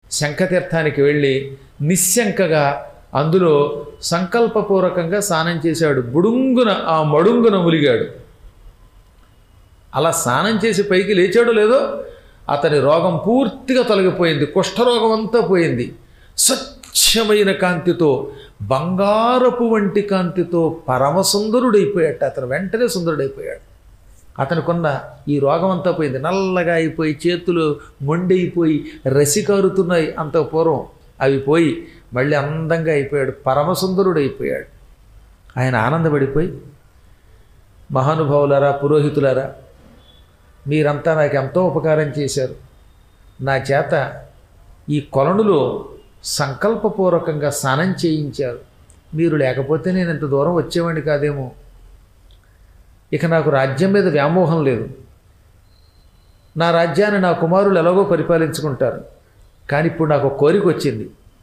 శంఖతీర్థానికి వెళ్ళి నిశ్శంకగా అందులో సంకల్పపూర్వకంగా స్నానం చేశాడు. బుడుంగున ఆ మడుంగున ములిగాడు. అలా స్నానం చేసి పైకి లేచాడో లేదో అతని రోగం పూర్తిగా తొలగిపోయింది. కుష్ఠరోగం అంతా పోయింది. స్వచ్ఛమైన కాంతితో, బంగారపు వంటి కాంతితో పరమసుందరుడైపోయాడు. అతను వెంటనే సుందరుడైపోయాడు. అతనికున్న ఈ రోగం అంతా పోయింది. నల్లగా అయిపోయి, చేతులు మొండైపోయి, రసికారుతున్నాయి అంత పూర్వం. అవి పోయి మళ్ళీ అందంగా అయిపోయాడు. పరమసుందరుడైపోయాడు. ఆయన ఆనందపడిపోయి, మహానుభావులారా, పురోహితులారా, మీరంతా నాకు ఎంతో ఉపకారం చేశారు. నా చేత ఈ కొలనులో సంకల్పపూర్వకంగా స్నానం చేయించారు. మీరు లేకపోతే నేను ఇంత దూరం వచ్చేవాడిని కాదేమో. ఇక నాకు రాజ్యం మీద వ్యామోహం లేదు. నా రాజ్యాన్ని నా కుమారులు ఎలాగో పరిపాలించుకుంటారు. కానీ ఇప్పుడు నాకు కోరిక వచ్చింది.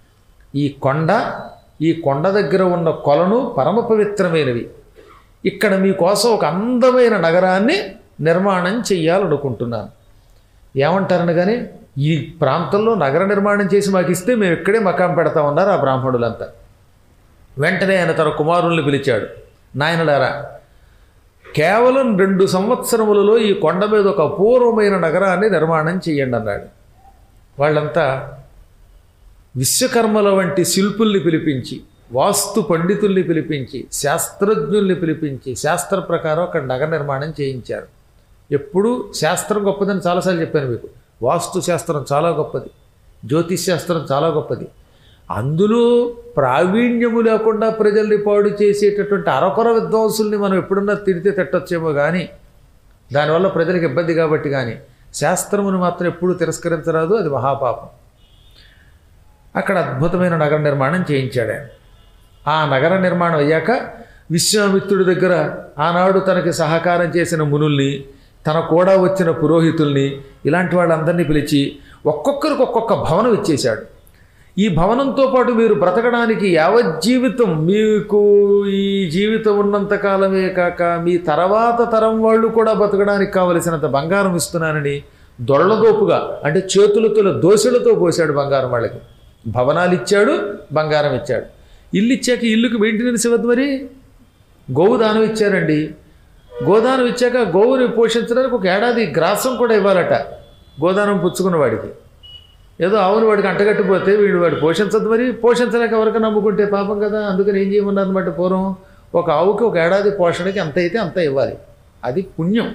ఈ కొండ దగ్గర ఉన్న కొలను పరమ పవిత్రమైనవి. ఇక్కడ మీకోసం ఒక అందమైన నగరాన్ని నిర్మాణం చెయ్యాలనుకుంటున్నాను. ఏమంటారని కానీ ఈ ప్రాంతంలో నగర నిర్మాణం చేసి మాకు ఇస్తే మేము ఇక్కడే మకాం పెడతామన్నారు ఆ బ్రాహ్మణులంతా. వెంటనే ఆయన తన కుమారుల్ని పిలిచాడు. నాయనలారా, కేవలం 2 సంవత్సరములలో ఈ కొండ మీద ఒక అపూర్వమైన నగరాన్ని నిర్మాణం చెయ్యండి అన్నాడు. వాళ్ళంతా విశ్వకర్మల వంటి శిల్పుల్ని పిలిపించి, వాస్తు పండితుల్ని పిలిపించి, శాస్త్రజ్ఞుల్ని పిలిపించి శాస్త్ర ప్రకారం అక్కడ నగర నిర్మాణం చేయించారు. ఎప్పుడూ శాస్త్రం గొప్పదని చాలాసార్లు చెప్పాను మీకు. వాస్తు శాస్త్రం చాలా గొప్పది, జ్యోతిష్ శాస్త్రం చాలా గొప్పది. అందులో ప్రావీణ్యము లేకుండా ప్రజల్ని పాడు చేసేటటువంటి అరకొర విద్వాంసుల్ని మనం ఎప్పుడన్నా తిడితే తిట్టొచ్చేమో కానీ దానివల్ల ప్రజలకు ఇబ్బంది కాబట్టి, కానీ శాస్త్రమును మాత్రం ఎప్పుడూ తిరస్కరించరాదు, అది మహాపాపం. అక్కడ అద్భుతమైన నగర నిర్మాణం చేయించాడు. ఆ నగర నిర్మాణం అయ్యాక విశ్వామిత్రుడి దగ్గర ఆనాడు తనకి సహకారం చేసిన మునుల్ని, తన కూడా వచ్చిన పురోహితుల్ని, ఇలాంటి వాళ్ళందరినీ పిలిచి ఒక్కొక్కరికి ఒక్కొక్క భవనం ఇచ్చేశాడు. ఈ భవనంతో పాటు మీరు బ్రతకడానికి యావజ్జీవితం, మీకు ఈ జీవితం ఉన్నంతకాలమే కాక మీ తర్వాత తరం వాళ్ళు కూడా బ్రతకడానికి కావలసినంత బంగారం ఇస్తున్నానని దొరలదోపుగా, అంటే చేతులతో దోశలతో పోశాడు బంగారం. వాళ్ళకి భవనాలు ఇచ్చాడు, బంగారం ఇచ్చాడు. ఇల్లు ఇచ్చాక ఇల్లుకి మెయింటెనెన్స్ ఇవ్వద్దు, మరి గోవుదానం ఇచ్చారండి. గోదానం ఇచ్చాక గోవుని పోషించడానికి ఒక ఏడాది గ్రాసం కూడా ఇవ్వాలట గోదానం పుచ్చుకున్న వాడికి. ఏదో ఆవుని వాడికి అంటగట్టిపోతే వాడు పోషించద్దు, మరి పోషించలేక ఎవరికి నమ్ముకుంటే పాపం కదా. అందుకని ఏం చేయమన్నారు అనమాట పూర్వం, ఒక ఆవుకి ఒక ఏడాది పోషణకి ఎంత అయితే అంత ఇవ్వాలి, అది పుణ్యం.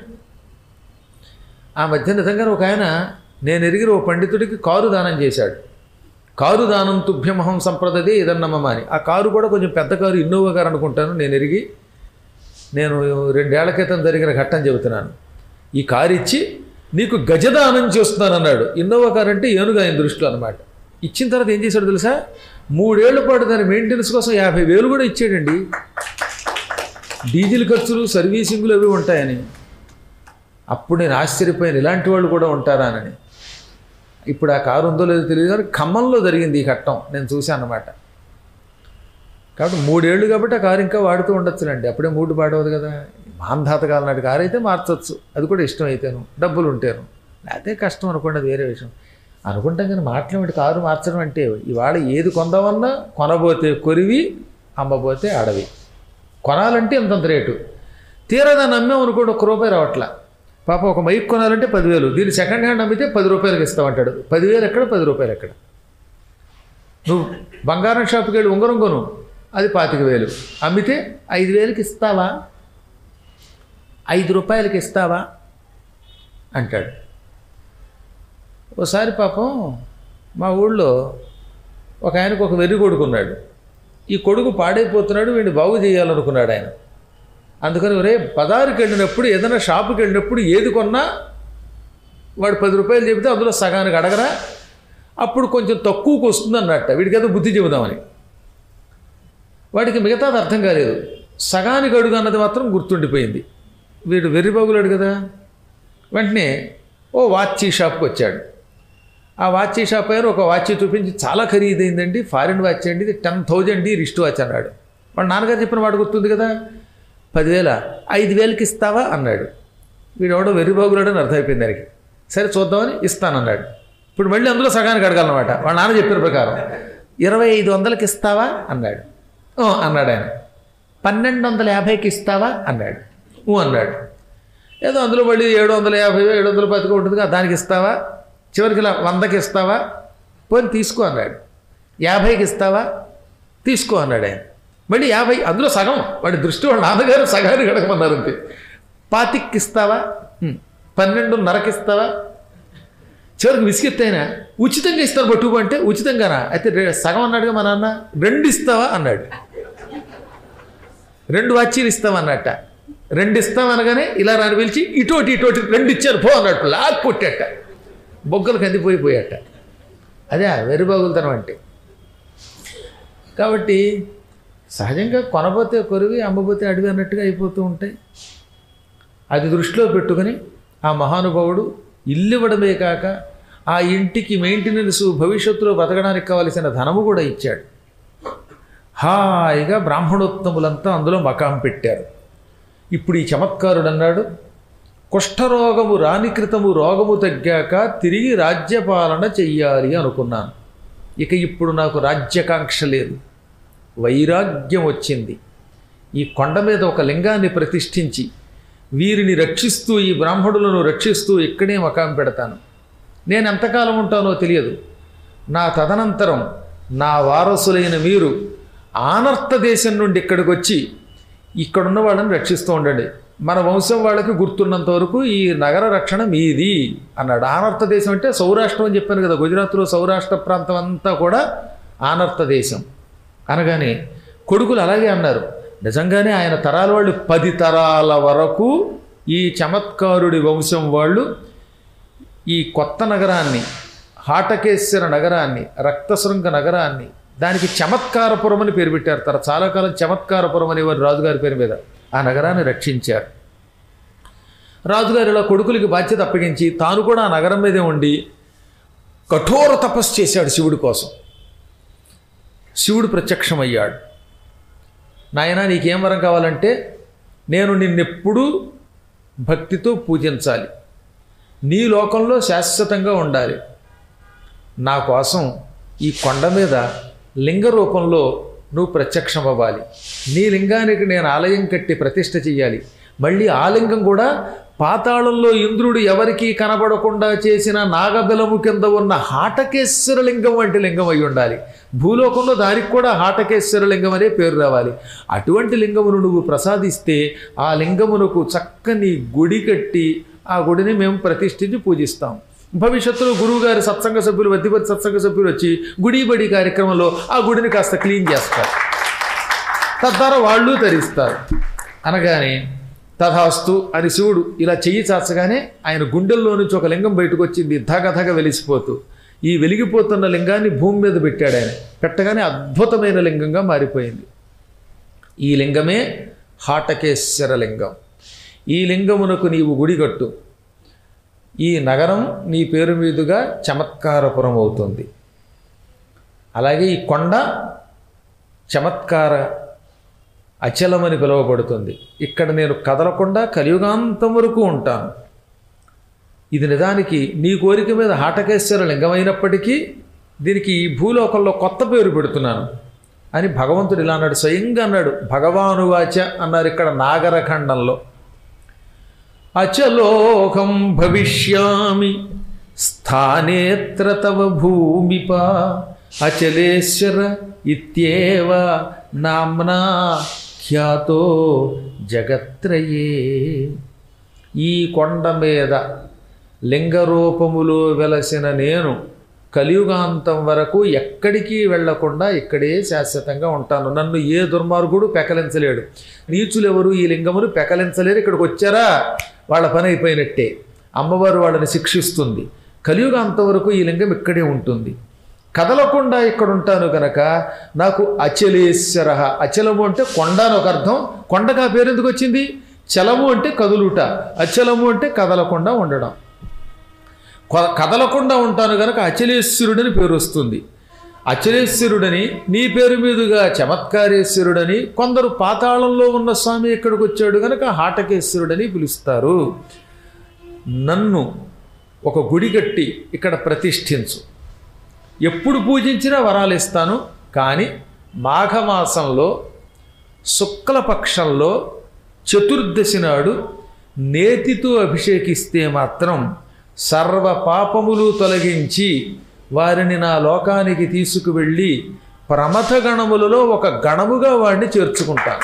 ఆ మధ్య నిజంగానే ఒక ఆయన నేను ఎరిగిన ఓ పండితుడికి కారు దానం చేశాడు. కారు దానం తుభ్యమహం సంప్రదదే ఇదన్నమ్మ అని. ఆ కారు కూడా కొంచెం పెద్ద కారు, ఇన్నోవా కారు అనుకుంటాను. నేను 2 ఏళ్ల క్రితం జరిగిన ఘట్టం చెబుతున్నాను. ఈ కారు ఇచ్చి నీకు గజదానం చేస్తున్నానన్నాడు. ఇన్నోవా కారు అంటే ఏనుగు ఆయన దృష్టిలో అనమాట. ఇచ్చిన తర్వాత ఏం చేశాడు తెలుసా, 3 ఏళ్ల పాటు దాని మెయింటెనెన్స్ కోసం 50,000 కూడా ఇచ్చాడండి. డీజిల్ ఖర్చులు, సర్వీసింగ్లు అవి ఉంటాయని. అప్పుడు నేను ఆశ్చర్యపోయాను, ఇలాంటి వాళ్ళు కూడా ఉంటారానని. ఇప్పుడు ఆ కారు ఉందో లేదో తెలియదు కానీ ఖమ్మంలో జరిగింది ఈ ఘట్టం, నేను చూశాను అన్నమాట. కాబట్టి 3 ఏళ్ళు కాబట్టి ఆ కారు ఇంకా వాడుతూ ఉండొచ్చునండి. అప్పుడే 3 పాడవదు కదా. మాంధాతకాలం నాటి కారు అయితే మార్చొచ్చు, అది కూడా ఇష్టం అయితేను, డబ్బులు ఉంటేను. లేకపోతే కష్టం అనుకోండి, అది వేరే విషయం. అనుకుంటాం కానీ మాట్లాడి కారు మార్చడం అంటే ఇవాళ ఏది కొందామన్నా కొనబోతే కొరివి, అమ్మబోతే అడవి. కొనాలంటే ఇంతంత రేటు, తీరా దాన్ని అమ్మాం అనుకోండి ₹1 రావట్లా. పాప ఒక మైక్ కొనాలంటే 10,000, దీన్ని సెకండ్ హ్యాండ్ అమ్మితే ₹10 ఇస్తామంటాడు. 10,000 ఎక్కడ, ₹10 ఎక్కడ? నువ్వు బంగారం షాప్కి వెళ్ళి ఉంగరం కొను, అది 25,000, అమ్మితే 5,000కి ఇస్తావా, ₹5 ఇస్తావా అంటాడు. ఓసారి పాపం మా ఊళ్ళో ఒక ఆయనకు ఒక వెర్రి కొడుకు ఉన్నాడు. ఈ కొడుకు పాడైపోతున్నాడు, వీడిని బాగు చేయాలనుకున్నాడు ఆయన. అందుకని బజారుకి వెళ్ళినప్పుడు, ఏదైనా షాపుకి వెళ్ళినప్పుడు ఏది కొన్నా వాడు ₹10 చెబితే అందులో సగానికి అడగరా, అప్పుడు కొంచెం తక్కువకు వస్తుంది అన్నట్ట. వీడికి ఏదో బుద్ధి చెబుదామని. వాడికి మిగతాది అర్థం కాలేదు, సగానికి అడుగు అన్నది మాత్రం గుర్తుండిపోయింది. వీడు వెర్రిబాగులాడు కదా. వెంటనే ఓ వాచీ షాప్కి వచ్చాడు. ఆ వాచీ షాప్ అయినా ఒక వాచీ చూపించి, చాలా ఖరీదైందండి, ఫారిన్ వాచ్ అండి, ఇది 10,000 రిస్ట్ వాచ్ అన్నాడు. వాడు నాన్నగారు చెప్పిన వాడు గుర్తుంది కదా. 10,000, 5,000కి ఇస్తావా అన్నాడు. వీడు ఎవడో వెర్రిబాగులాడని అర్థమైపోయింది దానికి. సరే చూద్దామని ఇస్తానన్నాడు. ఇప్పుడు మళ్ళీ అందులో సగానికి అడగాలన్నమాట. వాళ్ళ నాన్న చెప్పిన ప్రకారం 2500కి ఇస్తావా అన్నాడు. అన్నాడు ఆయన. 1250కి ఇస్తావా అన్నాడు. అన్నాడు. ఏదో అందులో మళ్ళీ 750 710 ఉంటుంది, దానికి ఇస్తావా, చివరికి ఇలా 100కి ఇస్తావా, పోనీ తీసుకో అన్నాడు. 50కి ఇస్తావా, తీసుకో అన్నాడు ఆయన. మళ్ళీ 50, అందులో సగం. వాడి దృష్టి వాళ్ళ నాన్నగారు సగానికి అడగమన్నారు అంతే. 25కి ఇస్తావా, 12.5కి ఇస్తావా, చివరికి విసిగెత్తైనా ఉచితంగా ఇస్తారు పట్టుకు అంటే ఉచితంగానా, అయితే సగం అన్నాడుగా మా నాన్న. 2 ఇస్తావా అన్నాడు. 2 వాచీలు ఇస్తామన్నట్ట. 2 ఇస్తామనగానే ఇలా రాని పిలిచి ఇటోటి 2 ఇచ్చారు పో అన్నట్టు లాక్ కొట్టేట, బొగ్గలు కందిపోయిపోయాట. అదే వెర్రిబాగులుతనం అంటే. కాబట్టి సహజంగా కొనబోతే కొరివి అమ్మబోతే అడివి అన్నట్టుగా అయిపోతూ ఉంటాయి. అది దృష్టిలో పెట్టుకుని ఆ మహానుభావుడు ఇల్లు ఇవ్వడమే కాక ఆ ఇంటికి మెయింటెనెన్స్, భవిష్యత్తులో బతకడానికి కావలసిన ధనము కూడా ఇచ్చాడు. హాయిగా బ్రాహ్మణోత్తములంతా అందులో మకాం పెట్టారు. ఇప్పుడు ఈ చమత్కారుడు అన్నాడు, కుష్ఠరోగము రాని క్రితము రోగము తగ్గాక తిరిగి రాజ్యపాలన చెయ్యాలి అనుకున్నాను. ఇక ఇప్పుడు నాకు రాజ్యకాంక్ష లేదు, వైరాగ్యం వచ్చింది. ఈ కొండ మీద ఒక లింగాన్ని ప్రతిష్ఠించి వీరిని రక్షిస్తూ, ఈ బ్రాహ్మణులను రక్షిస్తూ ఇక్కడే మకాం పెడతాను. నేను ఎంతకాలం ఉంటానో తెలియదు. నా తదనంతరం నా వారసులైన మీరు ఆనర్త దేశం నుండి ఇక్కడికి వచ్చి ఇక్కడున్న వాళ్ళని రక్షిస్తూ ఉండండి. మన వంశం వాళ్ళకి గుర్తున్నంత వరకు ఈ నగర రక్షణ మీది అన్నాడు. ఆనర్త దేశం అంటే సౌరాష్ట్రం అని చెప్పాను కదా, గుజరాత్లో సౌరాష్ట్ర ప్రాంతం అంతా కూడా ఆనర్త దేశం అనగానే కొడుకులు అలాగే అన్నారు. నిజంగానే ఆయన తరాల వాళ్ళు 10 తరాల వరకు ఈ చమత్కారుడి వంశం వాళ్ళు ఈ కొత్త నగరాన్ని, హాటకేశ్వర నగరాన్ని, రక్తశృంగ నగరాన్ని, దానికి చమత్కారపురం అని పేరు పెట్టారు. చాలా కాలం చమత్కారపురం అనేవారు రాజుగారి పేరు మీద. ఆ నగరాన్ని రక్షించారు. రాజుగారు ఇలా కొడుకులకి బాధ్యత అప్పగించి తాను కూడా ఆ నగరం మీదే ఉండి కఠోర తపస్సు చేశాడు శివుడి కోసం. శివుడు ప్రత్యక్షమయ్యాడు. నాయనా, నీకేం వరం కావాలంటే నేను నిన్నెప్పుడూ భక్తితో పూజించాలి, నీ లోకంలో శాశ్వతంగా ఉండాలి. నా కోసం ఈ కొండ మీద లింగ రూపంలో నువ్వు ప్రత్యక్షం అవ్వాలి. నీ లింగానికి నేను ఆలయం కట్టి ప్రతిష్ఠ చెయ్యాలి. మళ్ళీ ఆ లింగం కూడా పాతాళంలో ఇంద్రుడు ఎవరికీ కనబడకుండా చేసిన నాగబెలము కింద ఉన్న హాటకేశ్వర లింగం వంటి లింగం అయి ఉండాలి. భూలోకంలో దానికి కూడా హాటకేశ్వర లింగం అనే పేరు రావాలి. అటువంటి లింగమును నువ్వు ప్రసాదిస్తే ఆ లింగమునకు చక్కని గుడి కట్టి ఆ గుడిని మేము ప్రతిష్ఠించి పూజిస్తాం. భవిష్యత్తులో గురువుగారి సత్సంగ సభ్యులు, వద్దిపతి సత్సంగ సభ్యులు వచ్చి గుడి బడి కార్యక్రమంలో ఆ గుడిని కాస్త క్లీన్ చేస్తారు, తద్వారా వాళ్ళు తరిస్తారు అనగానే తథాస్తు అని శివుడు ఇలా చెయ్యి చాచగానే ఆయన గుండెల్లో నుంచి ఒక లింగం బయటకు వచ్చింది, ధగధగ వెలిసిపోతూ. ఈ వెలిగిపోతున్న లింగాన్ని భూమి మీద పెట్టాడు ఆయన. పెట్టగానే అద్భుతమైన లింగంగా మారిపోయింది. ఈ లింగమే హాటకేశ్వర లింగం. ఈ లింగమునకు నీవు గుడి కట్టు, ఈ నగరం నీ పేరు మీదుగా చమత్కారపురం అవుతుంది. అలాగే ఈ కొండ చమత్కార అచలమని పిలువబడుతుంది. ఇక్కడ నేను కదలకుండా కలియుగాంతం వరకు ఉంటాను. ఇది నిజానికి నీ కోరిక మీద హాటకేశ్వర లింగమైనప్పటికీ దీనికి ఈ భూలోకంలో కొత్త పేరు పెడుతున్నాను అని భగవంతుడు ఇలా అన్నాడు, స్వయంగా అన్నాడు. భగవానువాచ అన్నారు ఇక్కడ నాగరఖండంలో. అచలోకం భవిష్యామి స్థానేత్ర తవ భూమిప అచలేశ్వర ఇత్యేవ నామ్నా ఖ్యాతో జగత్రయే. ఈ కొండ మీద లింగరూపములో వెలసిన నేను కలియుగాంతం వరకు ఎక్కడికి వెళ్లకుండా ఇక్కడే శాశ్వతంగా ఉంటాను. నన్ను ఏ దుర్మార్గుడు పెకలించలేడు. నీచులెవరు ఈ లింగమును పెకలించలేరు. ఇక్కడికి వచ్చారా వాళ్ళ పని అయిపోయినట్టే. అమ్మవారు వాళ్ళని శిక్షిస్తుంది. కలియుగాంతం వరకు ఈ లింగం ఇక్కడే ఉంటుంది. కదలకుండా ఇక్కడ ఉంటాను కనుక నాకు అచలేశ్వర. అచలము అంటే కొండ అని ఒక అర్థం. కొండకు ఆ పేరు ఎందుకు వచ్చింది? చలము అంటే కదులుట, అచలము అంటే కదలకుండా ఉండడం. కదలకుండా ఉంటాను కనుక అచలేశ్వరుడని పేరు వస్తుంది. అచలేశ్వరుడని, నీ పేరు మీదుగా చమత్కారేశ్వరుడని, కొందరు పాతాళంలో ఉన్న స్వామి ఇక్కడికి వచ్చాడు కనుక హాటకేశ్వరుడని పిలుస్తారు. నన్ను ఒక గుడి కట్టి ఇక్కడ ప్రతిష్ఠించు, ఎప్పుడు పూజించినా వరాలు ఇస్తాను, కానీ మాఘమాసంలో శుక్లపక్షంలో చతుర్దశి నాడు నేతితో అభిషేకిస్తే మాత్రం సర్వ పాపములు తొలగించి వారిని నా లోకానికి తీసుకువెళ్ళి ప్రమథ గణములలో ఒక గణముగా వాడిని చేర్చుకుంటాను.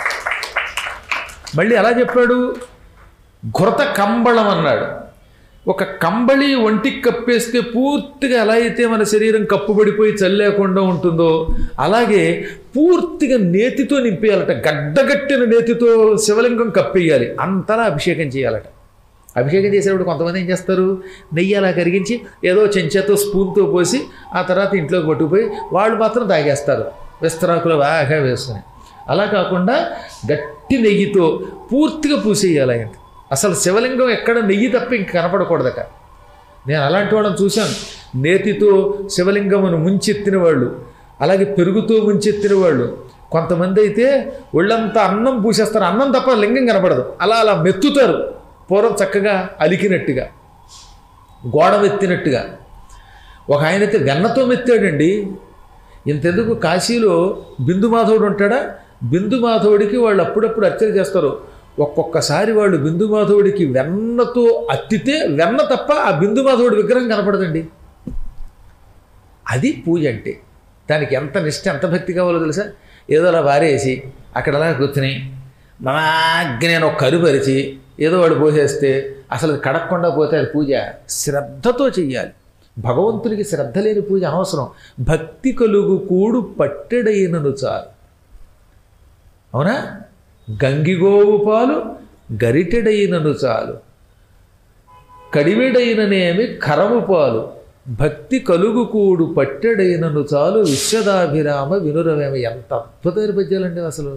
మళ్ళీ ఎలా చెప్పాడు? ఘృత కంబళం అన్నాడు. ఒక కంబళి ఒంటికి కప్పేస్తే పూర్తిగా ఎలా అయితే మన శరీరం కప్పుబడిపోయి చల్లేకుండా ఉంటుందో అలాగే పూర్తిగా నేతితో నింపేయాలట. గడ్డగట్టిన నేతితో శివలింగం కప్పేయాలి, అంతలా అభిషేకం చేయాలట. అభిషేకం చేసేటప్పుడు కొంతమంది ఏం చేస్తారు, నెయ్యి అలా కరిగించి ఏదో చెంచాతో స్పూన్తో పోసి ఆ తర్వాత ఇంట్లోకి పట్టుకుపోయి వాళ్ళు మాత్రం తాగేస్తారు విస్తరాకులు బాగా వేసుకుని. అలా కాకుండా గట్టి నెయ్యితో పూర్తిగా పూసేయాలి ఆయన. అసలు శివలింగం ఎక్కడ నెయ్యి తప్ప ఇంక కనపడకూడదట. నేను అలాంటి వాళ్ళని చూశాను, నేతితో శివలింగమును ముంచెత్తిన వాళ్ళు, అలాగే పెరుగుతో ముంచెత్తిన వాళ్ళు. కొంతమంది అయితే ఒళ్ళంతా అన్నం పూసేస్తారు, అన్నం తప్ప లింగం కనపడదు, అలా అలా మెత్తుతారు. పూర్వం చక్కగా అలికినట్టుగా, గోడ మెత్తినట్టుగా. ఒక ఆయనైతే వెన్నతో మెత్తాడండి. ఇంతెందుకు కాశీలో బిందు మాధవుడు ఉంటాడా, బిందు మాధవుడికి వాళ్ళు అప్పుడప్పుడు అర్చన చేస్తారు. ఒక్కొక్కసారి వాళ్ళు బిందు మాధవుడికి వెన్నతో అత్తితే వెన్న తప్ప ఆ బిందు మాధవుడి విగ్రహం కనపడదండి. అది పూజ అంటే. దానికి ఎంత నిష్ట, ఎంత భక్తి కావాలో తెలుసా? ఏదో అలా వారేసి అక్కడ అలా కూర్చుని నేను ఒక కరుపరిచి ఏదో వాడు పోసేస్తే అసలు కడగకుండా పోతే అది పూజ. శ్రద్ధతో చెయ్యాలి. భగవంతునికి శ్రద్ధ లేని పూజ అనవసరం. భక్తి కలుగు కూడు పట్టెడైనను చాలు. అవునా? గంగిగోవు పాలు గరిటెడైనను చాలు, కడివెడైననేమి కరము పాలు, భక్తి కలుగు కూడు పట్టెడైనను చాలు, విశ్వదాభిరామ వినురవేమ. ఎంత అద్భుతమైన పద్యాలండి అసలు.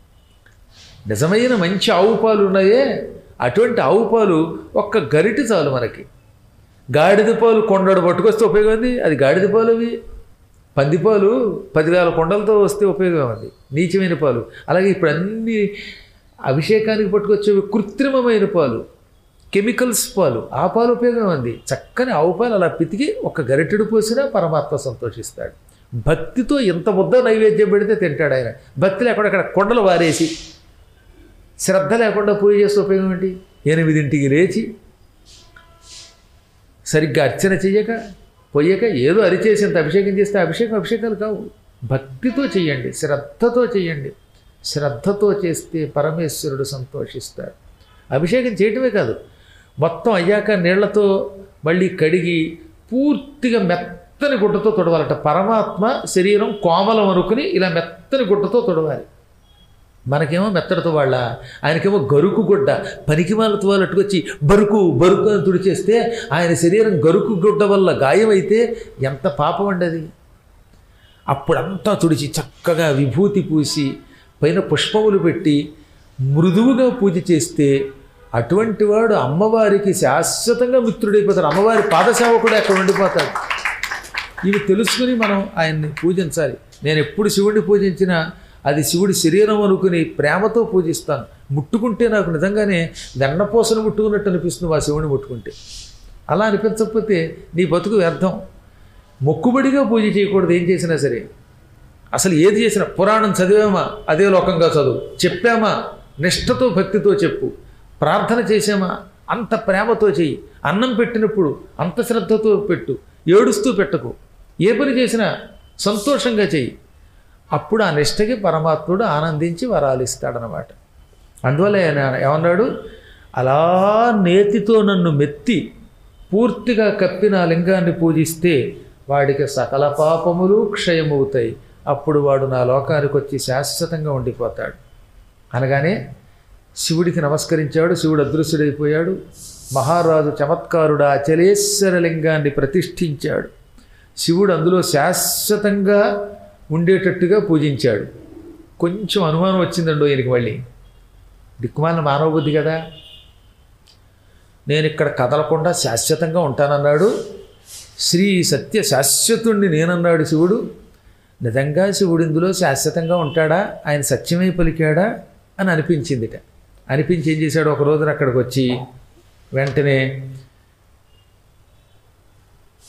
నిజమైన మంచి ఆవు పాలు ఉన్నాయే, అటువంటి ఆవు పాలు ఒక్క గరిటె చాలు మనకి. గాడిద పాలు కొండడు పట్టుకొస్తే ఉపయోగం ఉంది, అది గాడిద పాలు. అవి పందిపాలు 10,000 కొండలతో వస్తే ఉపయోగం ఉంది, నీచమైన పాలు. అలాగే ఇప్పుడు అన్ని అభిషేకానికి పట్టుకొచ్చేవి కృత్రిమమైన పాలు, కెమికల్స్ పాలు. ఆ పాలు ఉపయోగం ఉంది. చక్కని ఆవు పాలు అలా పితికి ఒక గరిటెడు పోసినా పరమాత్మ సంతోషిస్తాడు. భక్తితో ఎంత ముద్ద నైవేద్యం పెడితే తింటాడు ఆయన. భక్తి లేకుండా కొండలు వారేసి శ్రద్ధ లేకుండా పూజ చేస్తే ఉపయోగం ఏంటి? 8ంటికి లేచి సరిగ్గా అర్చన చెయ్యక పోయాక ఏదో అరిచేసేంత అభిషేకం చేస్తే అభిషేకాలు కావు. భక్తితో చెయ్యండి, శ్రద్ధతో చెయ్యండి. శ్రద్ధతో చేస్తే పరమేశ్వరుడు సంతోషిస్తాడు. అభిషేకం చేయటమే కాదు, మొత్తం అయ్యాక నీళ్లతో మళ్ళీ కడిగి పూర్తిగా మెత్తని గుడ్డతో తొడవాలట. పరమాత్మ శరీరం కోమలం అనుకుని ఇలా మెత్తని గుడ్డతో తొడవాలి. మనకేమో మెత్తడితో వాళ్ళ, ఆయనకేమో గరుకు గుడ్డ, పనికిమాలతో వాళ్ళట్టుకొచ్చి బరుకు అని తుడిచేస్తే ఆయన శరీరం గరుకు గుడ్డ వల్ల గాయమైతే ఎంత పాపం అండి అది. అప్పుడంతా తుడిచి చక్కగా విభూతి పూసి పైన పుష్పములు పెట్టి మృదువుగా పూజ చేస్తే అటువంటి వాడు అమ్మవారికి శాశ్వతంగా మిత్రుడైపోతాడు. అమ్మవారి పాదసేవకుడు అక్కడ ఉండిపోతాడు. ఇవి తెలుసుకుని మనం ఆయన్ని పూజించాలి. నేను ఎప్పుడు శివుడిని పూజించినా అది శివుడి శరీరం అనుకుని ప్రేమతో పూజిస్తాను. ముట్టుకుంటే నాకు నిజంగానే వెన్నపూసను ముట్టుకున్నట్టు అనిపిస్తుంది ఆ శివుని ముట్టుకుంటే. అలా అనిపించకపోతే నీ బతుకు వ్యర్థం. మొక్కుబడిగా పూజ చేయకూడదు ఏం చేసినా సరే. అసలు ఏది చేసినా పురాణం చదివామా అదే లోకంగా చదువు, చెప్పామా నిష్ఠతో భక్తితో చెప్పు, ప్రార్థన చేసామా అంత ప్రేమతో చెయ్యి, అన్నం పెట్టినప్పుడు అంత శ్రద్ధతో పెట్టు, ఏడుస్తూ పెట్టకు, ఏ పని చేసినా సంతోషంగా చెయ్యి. అప్పుడు ఆ నిష్టకి పరమాత్ముడు ఆనందించి వరాలు ఇస్తాడనమాట. అందువల్ల ఆయన ఏమన్నాడు, అలా నేతితో నన్ను మెత్తి పూర్తిగా కప్పిన లింగాన్ని పూజిస్తే వాడికి సకల పాపములు క్షయమవుతాయి. అప్పుడు వాడు నా లోకానికి వచ్చి శాశ్వతంగా ఉండిపోతాడు. అనగానే శివుడికి నమస్కరించాడు. శివుడు అదృశ్యుడైపోయాడు. మహారాజు చమత్కారుడు అచలేశ్వర లింగాన్ని ప్రతిష్ఠించాడు. శివుడు అందులో శాశ్వతంగా ఉండేటట్టుగా పూజించాడు. కొంచెం అనుమానం వచ్చిందండో ఈయనకి. మళ్ళీ దిక్కుమాలిన మానవ బుద్ధి కదా, నేను ఇక్కడ కదలకుండా శాశ్వతంగా ఉంటానన్నాడు. శ్రీ సత్య శాశ్వతుణ్ణి నేనన్నాడు శివుడు. నిజంగా శివుడు ఇందులో శాశ్వతంగా ఉంటాడా, ఆయన సత్యమై పలికాడా అని అనిపించిందిట. అనిపించి ఏం చేశాడు, ఒక రోజున అక్కడికి వచ్చి వెంటనే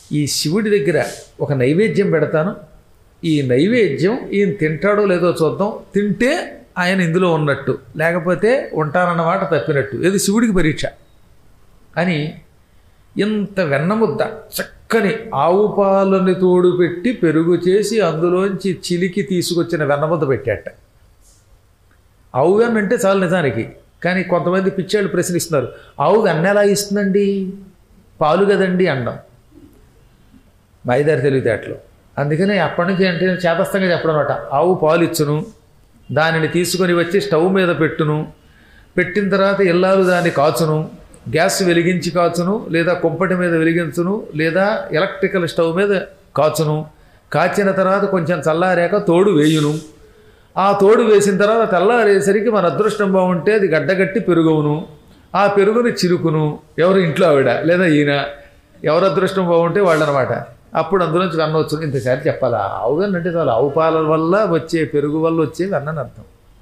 ఈ శివుడి దగ్గర ఒక నైవేద్యం పెడతాను, ఈ నైవేద్యం ఈయన తింటాడో లేదో చూద్దాం, తింటే ఆయన ఇందులో ఉన్నట్టు, లేకపోతే ఉంటానన్నమాట తప్పినట్టు, ఏది శివుడికి పరీక్ష అని ఇంత వెన్నముద్ద చక్కని ఆవు పాలని తోడు పెట్టి పెరుగు చేసి అందులోంచి చిలికి తీసుకొచ్చిన వెన్నముద్ద పెట్టాట. ఆవు వెన్న అంటే చాలు నిజానికి, కానీ కొంతమంది పిచ్చాళ్ళు ప్రశ్నిస్తున్నారు, ఆవు వెన్న ఎలా ఇస్తుందండి, పాలు కదండి అండం. మైదారి తెలివితేటలు. అందుకని అప్పటి నుంచి అంటే చేతస్థంగా చెప్పడం అనమాట, ఆవు పాలు ఇచ్చును, దానిని తీసుకొని వచ్చి స్టవ్ మీద పెట్టును, పెట్టిన తర్వాత ఇల్లాలు దాన్ని కాచును, గ్యాస్ వెలిగించి కాచును, లేదా కుంపటి మీద వెలిగించును, లేదా ఎలక్ట్రికల్ స్టవ్ మీద కాచును, కాచిన తర్వాత కొంచెం చల్లారాక తోడు వేయును, ఆ తోడు వేసిన తర్వాత తెల్లారేసరికి మన అదృష్టం బాగుంటే అది గడ్డగట్టి పెరుగును, ఆ పెరుగుని చిరుకును, ఎవరు ఇంట్లో ఆవిడ లేదా ఈయన, ఎవరు అదృష్టం బాగుంటే వాళ్ళు అనమాట. అప్పుడు అందులోంచి వెన్న వచ్చు. ఇంతసారి చెప్పాలా, ఆవు వెన్న అంటే చాలు, ఆవు పాల వల్ల వచ్చే పెరుగు వల్ల వచ్చే వెన్నని అర్థం.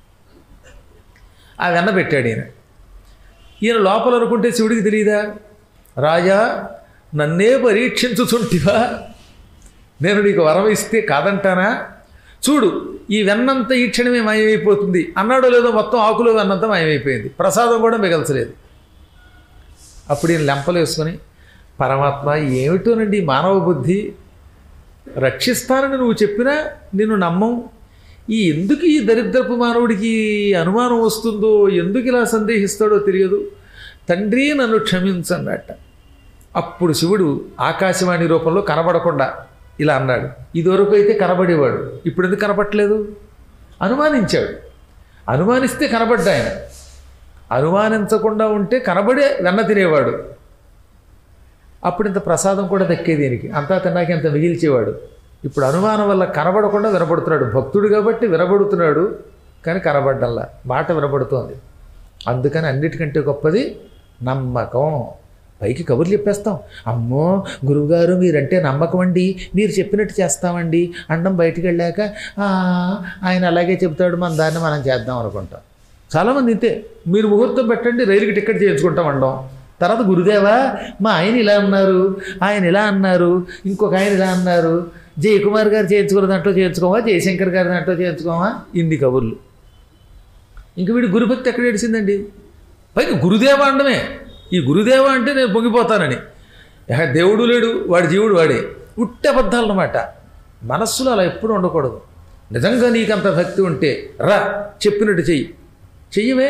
ఆ వెన్న పెట్టాడు ఈయన. ఈయన లోపల అనుకుంటే శివుడికి తెలియదా, రాజా నన్నే పరీక్షించుచుంటివా, నేను నీకు వరం ఇస్తే కాదంటానా, చూడు ఈ వెన్నంతా ఈ క్షణమే మాయమైపోతుంది అన్నాడో లేదో, మొత్తం ఆకులు వెన్నంతా మాయమైపోయింది, ప్రసాదం కూడా మిగల్చలేదు. అప్పుడు ఈయన లెంపలు వేసుకొని, పరమాత్మ ఏమిటోనండి మానవ బుద్ధి, రక్షిస్తానని నువ్వు చెప్పినా నిన్ను నమ్మం, ఎందుకు ఈ దరిద్రపు మానవుడికి అనుమానం వస్తుందో, ఎందుకు ఇలా సందేహిస్తాడో తెలియదు, తండ్రి నన్ను క్షమించన్నట్ట. అప్పుడు శివుడు ఆకాశవాణి రూపంలో కనబడకుండా ఇలా అన్నాడు. ఇదివరకు అయితే కనబడేవాడు, ఇప్పుడు ఎందుకు కనపట్లేదు, అనుమానించాడు. అనుమానిస్తే కనబడ్డా ఆయన, అనుమానించకుండా ఉంటే కనబడే వెన్న తినేవాడు. అప్పుడు ఇంత ప్రసాదం కూడా దక్కేది దీనికి, అంతా తిన్నాక ఇంత మిగిల్చేవాడు. ఇప్పుడు అనుమానం వల్ల కనబడకుండా వినబడుతున్నాడు, భక్తుడు కాబట్టి వినబడుతున్నాడు, కానీ కనబడ్డంలా మాట వినబడుతోంది. అందుకని అన్నిటికంటే గొప్పది నమ్మకం. పైకి కబుర్లు చెప్పేస్తాం, అమ్మో గురువుగారు మీరంటే నమ్మకం అండి, మీరు చెప్పినట్టు చేస్తామండి అండం, బయటికి వెళ్ళాక ఆయన అలాగే చెబుతాడు, మన దాన్ని మనం చేద్దాం అనుకుంటాం. చాలామంది ఇంతే, మీరు ముహూర్తం పెట్టండి రైలుకి టికెట్ చేయించుకుంటాం అండం, తర్వాత గురుదేవా మా ఆయన ఇలా అన్నారు, ఆయన ఇలా అన్నారు, ఇంకొక ఆయన ఇలా అన్నారు, జయకుమార్ గారు చేయించుకున్న దాంట్లో చేయించుకోమా, జయశంకర్ గారి దాంట్లో చేయించుకోమా, ఇన్ని కబుర్లు. ఇంక వీడి గురుభక్తి ఎక్కడ ఏడిసిందండి, పైకి గురుదేవ అండమే. ఈ గురుదేవ అంటే నేను పొంగిపోతానని, దేవుడు లేడు, వాడి జీవుడు వాడే, ఉట్టి అబద్ధాలు అన్నమాట. మనస్సులో అలా ఎప్పుడు ఉండకూడదు. నిజంగా నీకంత భక్తి ఉంటే రా చెప్పినట్టు చెయ్యవే.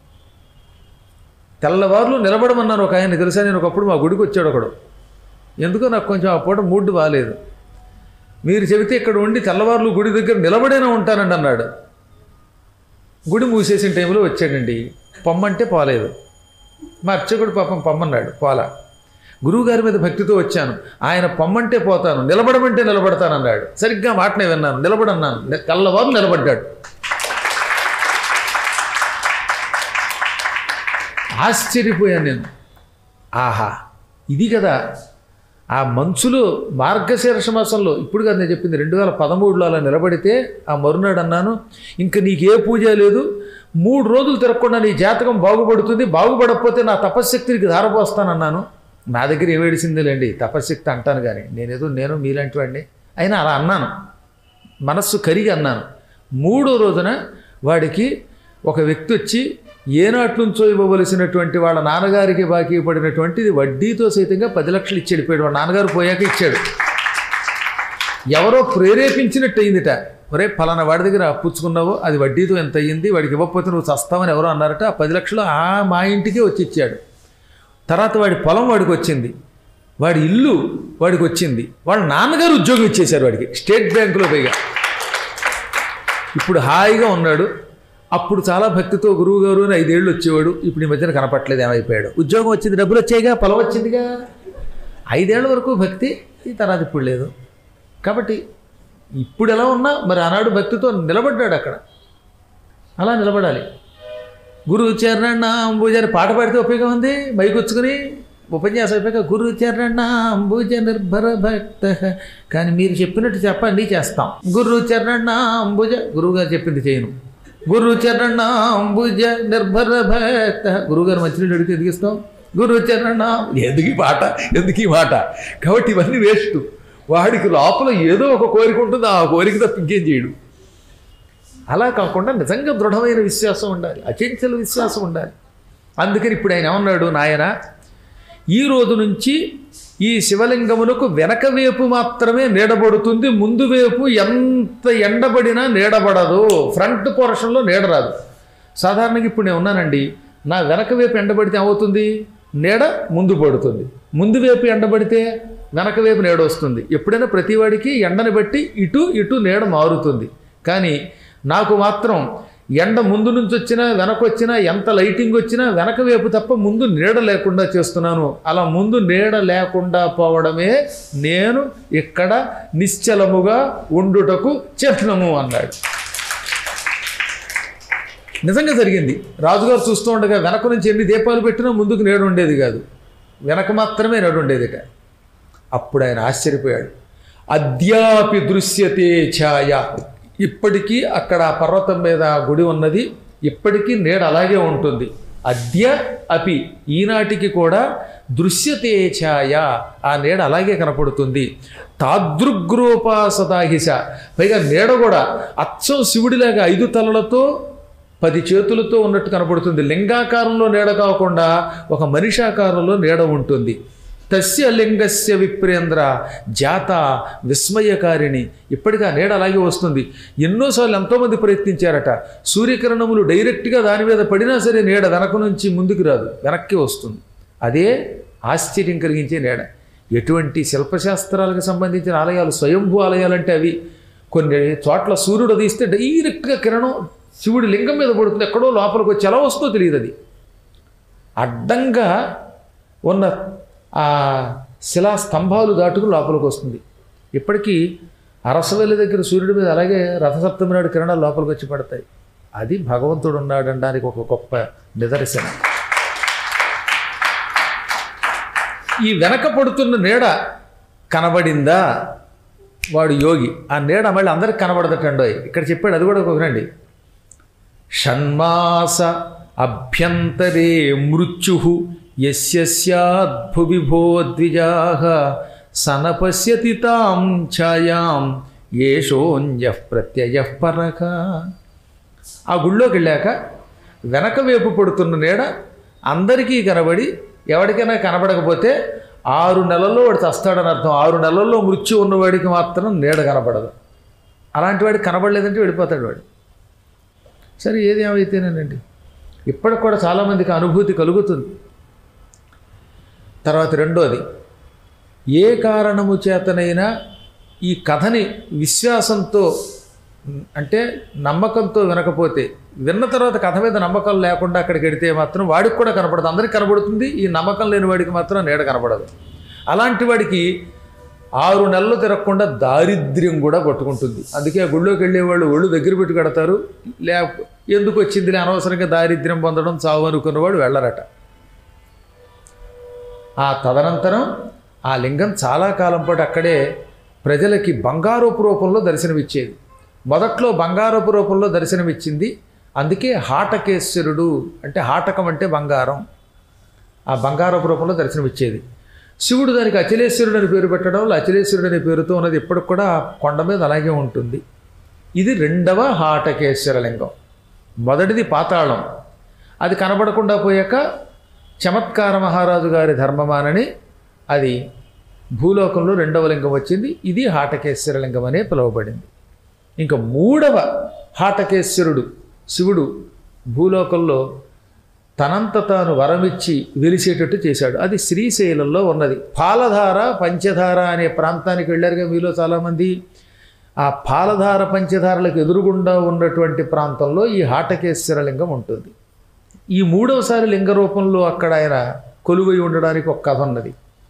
తెల్లవారులు నిలబడమన్నాను ఒక ఆయన, తెలుసా, నేను ఒకప్పుడు మా గుడికి వచ్చాడు ఒకడు, ఎందుకో నాకు కొంచెం ఆ పూట మూడ్ బాగాలేదు, మీరు చెబితే ఇక్కడ ఉండి తెల్లవారులు గుడి దగ్గర నిలబడేనే ఉంటానండి అన్నాడు. గుడి మూసేసిన టైంలో వచ్చాడండి, పొమ్మంటే పోలేదు. మా అర్చకుడు పాపం పొమ్మన్నాడు, పోలా. గురువుగారి మీద భక్తితో వచ్చాను, ఆయన పొమ్మంటే పోతాను, నిలబడమంటే నిలబడతాను అన్నాడు. సరిగ్గా మాటనే విన్నాను, నిలబడన్నాను, తెల్లవారు నిలబడ్డాడు. ఆశ్చర్యపోయాను నేను. ఆహా, ఇది కదా ఆ మంచులో మార్గశీర్ష మాసంలో, ఇప్పుడు కదా నేను చెప్పింది 2013లో అలా నిలబడితే ఆ మరునాడు అన్నాను, ఇంక నీకే పూజ లేదు, 3 రోజులు తిరగకుండా నీ జాతకం బాగుపడుతుంది, బాగుపడకపోతే నా తపశ్శక్తికి ధారపోస్తానన్నాను. నా దగ్గర ఏమేడిసిందేలేండి తపశ్శక్తి అంటాను, కానీ నేను మీలాంటి వాడిని అయినా అలా అన్నాను, మనస్సు కరిగి అన్నాను. 3వ రోజున వాడికి ఒక వ్యక్తి వచ్చి ఏనాటి నుంచో ఇవ్వవలసినటువంటి వాళ్ళ నాన్నగారికి బాకీ పడినటువంటిది వడ్డీతో సైతంగా 10 లక్షలు ఇచ్చి వెళ్ళిపోయాడు. వాళ్ళ నాన్నగారు పోయాక ఇచ్చాడు. ఎవరో ప్రేరేపించినట్టు అయిందిట, ఒరే ఫలానా వాడి దగ్గర అప్పుచ్చుకున్నావో అది వడ్డీతో ఎంత అయ్యింది, వాడికి ఇవ్వకపోతే నువ్వు చస్తావని ఎవరో అన్నారట. ఆ 10 లక్షలు మా ఇంటికే వచ్చి ఇచ్చాడు. తర్వాత వాడి పొలం వాడికి వచ్చింది, వాడి ఇల్లు వాడికి వచ్చింది, వాళ్ళ నాన్నగారు ఉద్యోగం ఇచ్చేశారు వాడికి, స్టేట్ బ్యాంకులో పైగా. ఇప్పుడు హాయిగా ఉన్నాడు. అప్పుడు చాలా భక్తితో గురువుగారు అని 5 ఏళ్ళు వచ్చేవాడు, ఇప్పుడు ఈ మధ్యన కనపట్లేదు, ఏమైపోయాడు. ఉద్యోగం వచ్చింది, డబ్బులు వచ్చాయిగా, పొలం వచ్చిందిగా. 5 ఏళ్ల వరకు భక్తి, ఈ తర్వాత ఇప్పుడు లేదు. కాబట్టి ఇప్పుడు ఎలా ఉన్నా మరి ఆనాడు భక్తితో నిలబడ్డాడు అక్కడ, అలా నిలబడాలి. గురు చరణ అంబుజ అని పాట పాడితే ఉపయోగం ఉంది, మైకొచ్చుకుని ఉపన్యాసం అయిపోయాక గురు చరణ అంబుజ నిర్భర భక్త, కానీ మీరు చెప్పినట్టు చెప్పండి చేస్తాం. గురు చరణ అంబుజ, గురువుగారు చెప్పింది చేయను. గురు చరణ అంబుజ నిర్భర భక్త, గురువుగారు మంచినీళ్ళు అడిగితే ఎదిగిస్తాం. గురుచరణ ఎందుకు ఈ మాట, ఎందుకు ఈ మాట. కాబట్టి ఇవన్నీ వేస్ట్. వాడికి లోపల ఏదో ఒక కోరిక ఉంటుంది, ఆ కోరిక తప్ప ఇంకేం చేయడు. అలా కాకుండా నిజంగా దృఢమైన విశ్వాసం ఉండాలి, అచంచల విశ్వాసం ఉండాలి. అందుకని ఇప్పుడు ఆయన ఏమన్నాడు, నాయన ఈ రోజు నుంచి ఈ శివలింగమునకు వెనక వైపు మాత్రమే నీడబడుతుంది, ముందు వైపు ఎంత ఎండబడినా నీడబడదు, ఫ్రంట్ పోర్షన్లో నీడరాదు. సాధారణంగా ఇప్పుడు నేను ఉన్నానండి, నా వెనక వైపు ఎండబడితే ఏమవుతుంది, నీడ ముందు పడుతుంది, ముందు వైపు ఎండబడితే వెనక వైపు నీడ వస్తుంది. ఎప్పుడైనా ప్రతివాడికి ఎండని బట్టి ఇటు ఇటు నీడ మారుతుంది. కానీ నాకు మాత్రం ఎండ ముందు నుంచి వచ్చినా వెనకొచ్చినా ఎంత లైటింగ్ వచ్చినా వెనక వైపు తప్ప ముందు నీడ లేకుండా చేస్తున్నాను. అలా ముందు నీడ లేకుండా పోవడమే నేను ఇక్కడ నిశ్చలముగా ఉండుటకు చిహ్నము అన్నాడు. నిజంగా జరిగింది. రాజుగారు చూస్తూ ఉండగా వెనక నుంచి ఎన్ని దీపాలు పెట్టినా ముందుకు నీడ ఉండేది కాదు, వెనక మాత్రమే నీడ ఉండేదిట. అప్పుడు ఆయన ఆశ్చర్యపోయాడు. అద్యాపి దృశ్యతే ఛాయ, ఇప్పటికీ అక్కడ ఆ పర్వతం మీద గుడి ఉన్నది, ఇప్పటికీ నీడ అలాగే ఉంటుంది. అద్య అపి, ఈనాటికి కూడా దృశ్యతే ఛాయ, ఆ నీడ అలాగే కనపడుతుంది. తాదృగ్రూపాసదాహిష, పైగా నీడ కూడా అచ్చం శివుడిలాగా 5 తలలతో 10 చేతులతో ఉన్నట్టు కనపడుతుంది. లింగాకారంలో నీడ కాకుండా ఒక మనిషాకారంలో నీడ ఉంటుంది. తస్య లింగస్య విప్రేంద్ర జాత విస్మయకారిణి, ఇప్పటికీ ఆ నీడ అలాగే వస్తుంది. ఎన్నోసార్లు ఎంతోమంది ప్రయత్నించారట, సూర్యకిరణములు డైరెక్ట్గా దాని మీద పడినా సరే నీడ వెనక నుంచి ముందుకు రాదు, వెనక్కి వస్తుంది. అదే ఆశ్చర్యం కలిగించే నీడ. ఎటువంటి శిల్పశాస్త్రాలకు సంబంధించిన ఆలయాలు, స్వయంభూ ఆలయాలంటే అవి. కొన్ని చోట్ల సూర్యుడు తీస్తే డైరెక్ట్గా కిరణం శివుడి లింగం మీద పడుతుంది, ఎక్కడో లోపలికి వచ్చి ఎలా వస్తుందో తెలియదు. అది అడ్డంగా ఉన్న ఆ శిలా స్తంభాలు దాటుకుని లోపలికి వస్తుంది. ఇప్పటికీ అరసవల్లి దగ్గర సూర్యుడి మీద అలాగే రథసప్తమి నాడు కిరణాలు లోపలికి వచ్చి పడతాయి. అది భగవంతుడు ఉన్నాడనడానికి ఒక గొప్ప నిదర్శనం. ఈ వెనక పడుతున్న నీడ కనబడిందా, వాడు యోగి. ఆ నీడ మళ్ళీ అందరికి కనబడదటండో. ఇక్కడ చెప్పాడు, అది కూడా వినండి. షణ్మాస అభ్యంతరే మృత్యు యస్య స్యాద్భువి భో ద్విజాః సనపశ్యతి తాం ఛాయాం యేషోన్యః ప్రత్యయః పరః. ఆ గుళ్ళోకి వెళ్ళాక వెనక వైపు పడుతున్న నీడ అందరికీ కనబడి, ఎవరికైనా కనబడకపోతే 6 నెలల్లో వాడు చస్తాడని అర్థం. 6 నెలల్లో మృత్యు ఉన్నవాడికి మాత్రం నీడ కనబడదు. అలాంటి వాడికి కనబడలేదంటే వెళ్ళిపోతాడు వాడు. సరే, ఏది ఏమైతేనేనండి, ఇప్పటికి కూడా చాలామందికి అనుభూతి కలుగుతుంది. తర్వాత రెండోది, ఏ కారణము చేతనైనా ఈ కథని విశ్వాసంతో అంటే నమ్మకంతో వినకపోతే, విన్న తర్వాత కథ మీద నమ్మకం లేకుండా అక్కడికి వెడితే మాత్రం వాడికి కూడా కనపడదు. అందరికీ కనబడుతుంది, ఈ నమ్మకం లేని వాడికి మాత్రం నీడ కనపడదు. అలాంటి వాడికి 6 నెలలు తిరగకుండా దారిద్ర్యం కూడా పట్టుకుంటుంది. అందుకే ఆ గుళ్ళోకి వెళ్ళేవాళ్ళు ఒళ్ళు దగ్గర పెట్టి కడతారు. ఎందుకు వచ్చిందిలే అనవసరంగా దారిద్ర్యం పొందడం చావు అనుకున్నవాడు వెళ్ళరట. ఆ తదనంతరం ఆ లింగం చాలా కాలం పాటు అక్కడే ప్రజలకి బంగారపు రూపంలో దర్శనమిచ్చేది. మొదట్లో బంగారపు రూపంలో దర్శనమిచ్చింది. అందుకే హాటకేశ్వరుడు అంటే, హాటకం అంటే బంగారం. ఆ బంగారపు రూపంలో దర్శనమిచ్చేది. శివుడు దానికి అచలేశ్వరుడు అని పేరు పెట్టడం వల్ల అచలేశ్వరుడు అనే పేరుతో ఉన్నది ఇప్పటికి కూడా కొండ మీద అలాగే ఉంటుంది. ఇది 2వ హాటకేశ్వర లింగం. మొదటిది పాతాళం, అది కనబడకుండా పోయాక చమత్కార మహారాజు గారి ధర్మమానని అది భూలోకంలో 2వ లింగం వచ్చింది. ఇది హాటకేశ్వర లింగం అనే పిలువబడింది. ఇంకా 3వ హాటకేశ్వరుడు శివుడు భూలోకంలో తనంత తాను వరమిచ్చి వెలిసేటట్టు చేశాడు. అది శ్రీశైలంలో ఉన్నది. పాలధార పంచధార అనే ప్రాంతానికి వెళ్ళారుగా మీలో చాలామంది. ఆ పాలధార పంచధారలకు ఎదురుగుండా ఉన్నటువంటి ప్రాంతంలో ఈ హాటకేశ్వర లింగం ఉంటుంది. ఈ 3వసారి లింగ రూపంలో అక్కడ ఆయన కొలువై ఉండడానికి ఒక కథ ఉన్నది.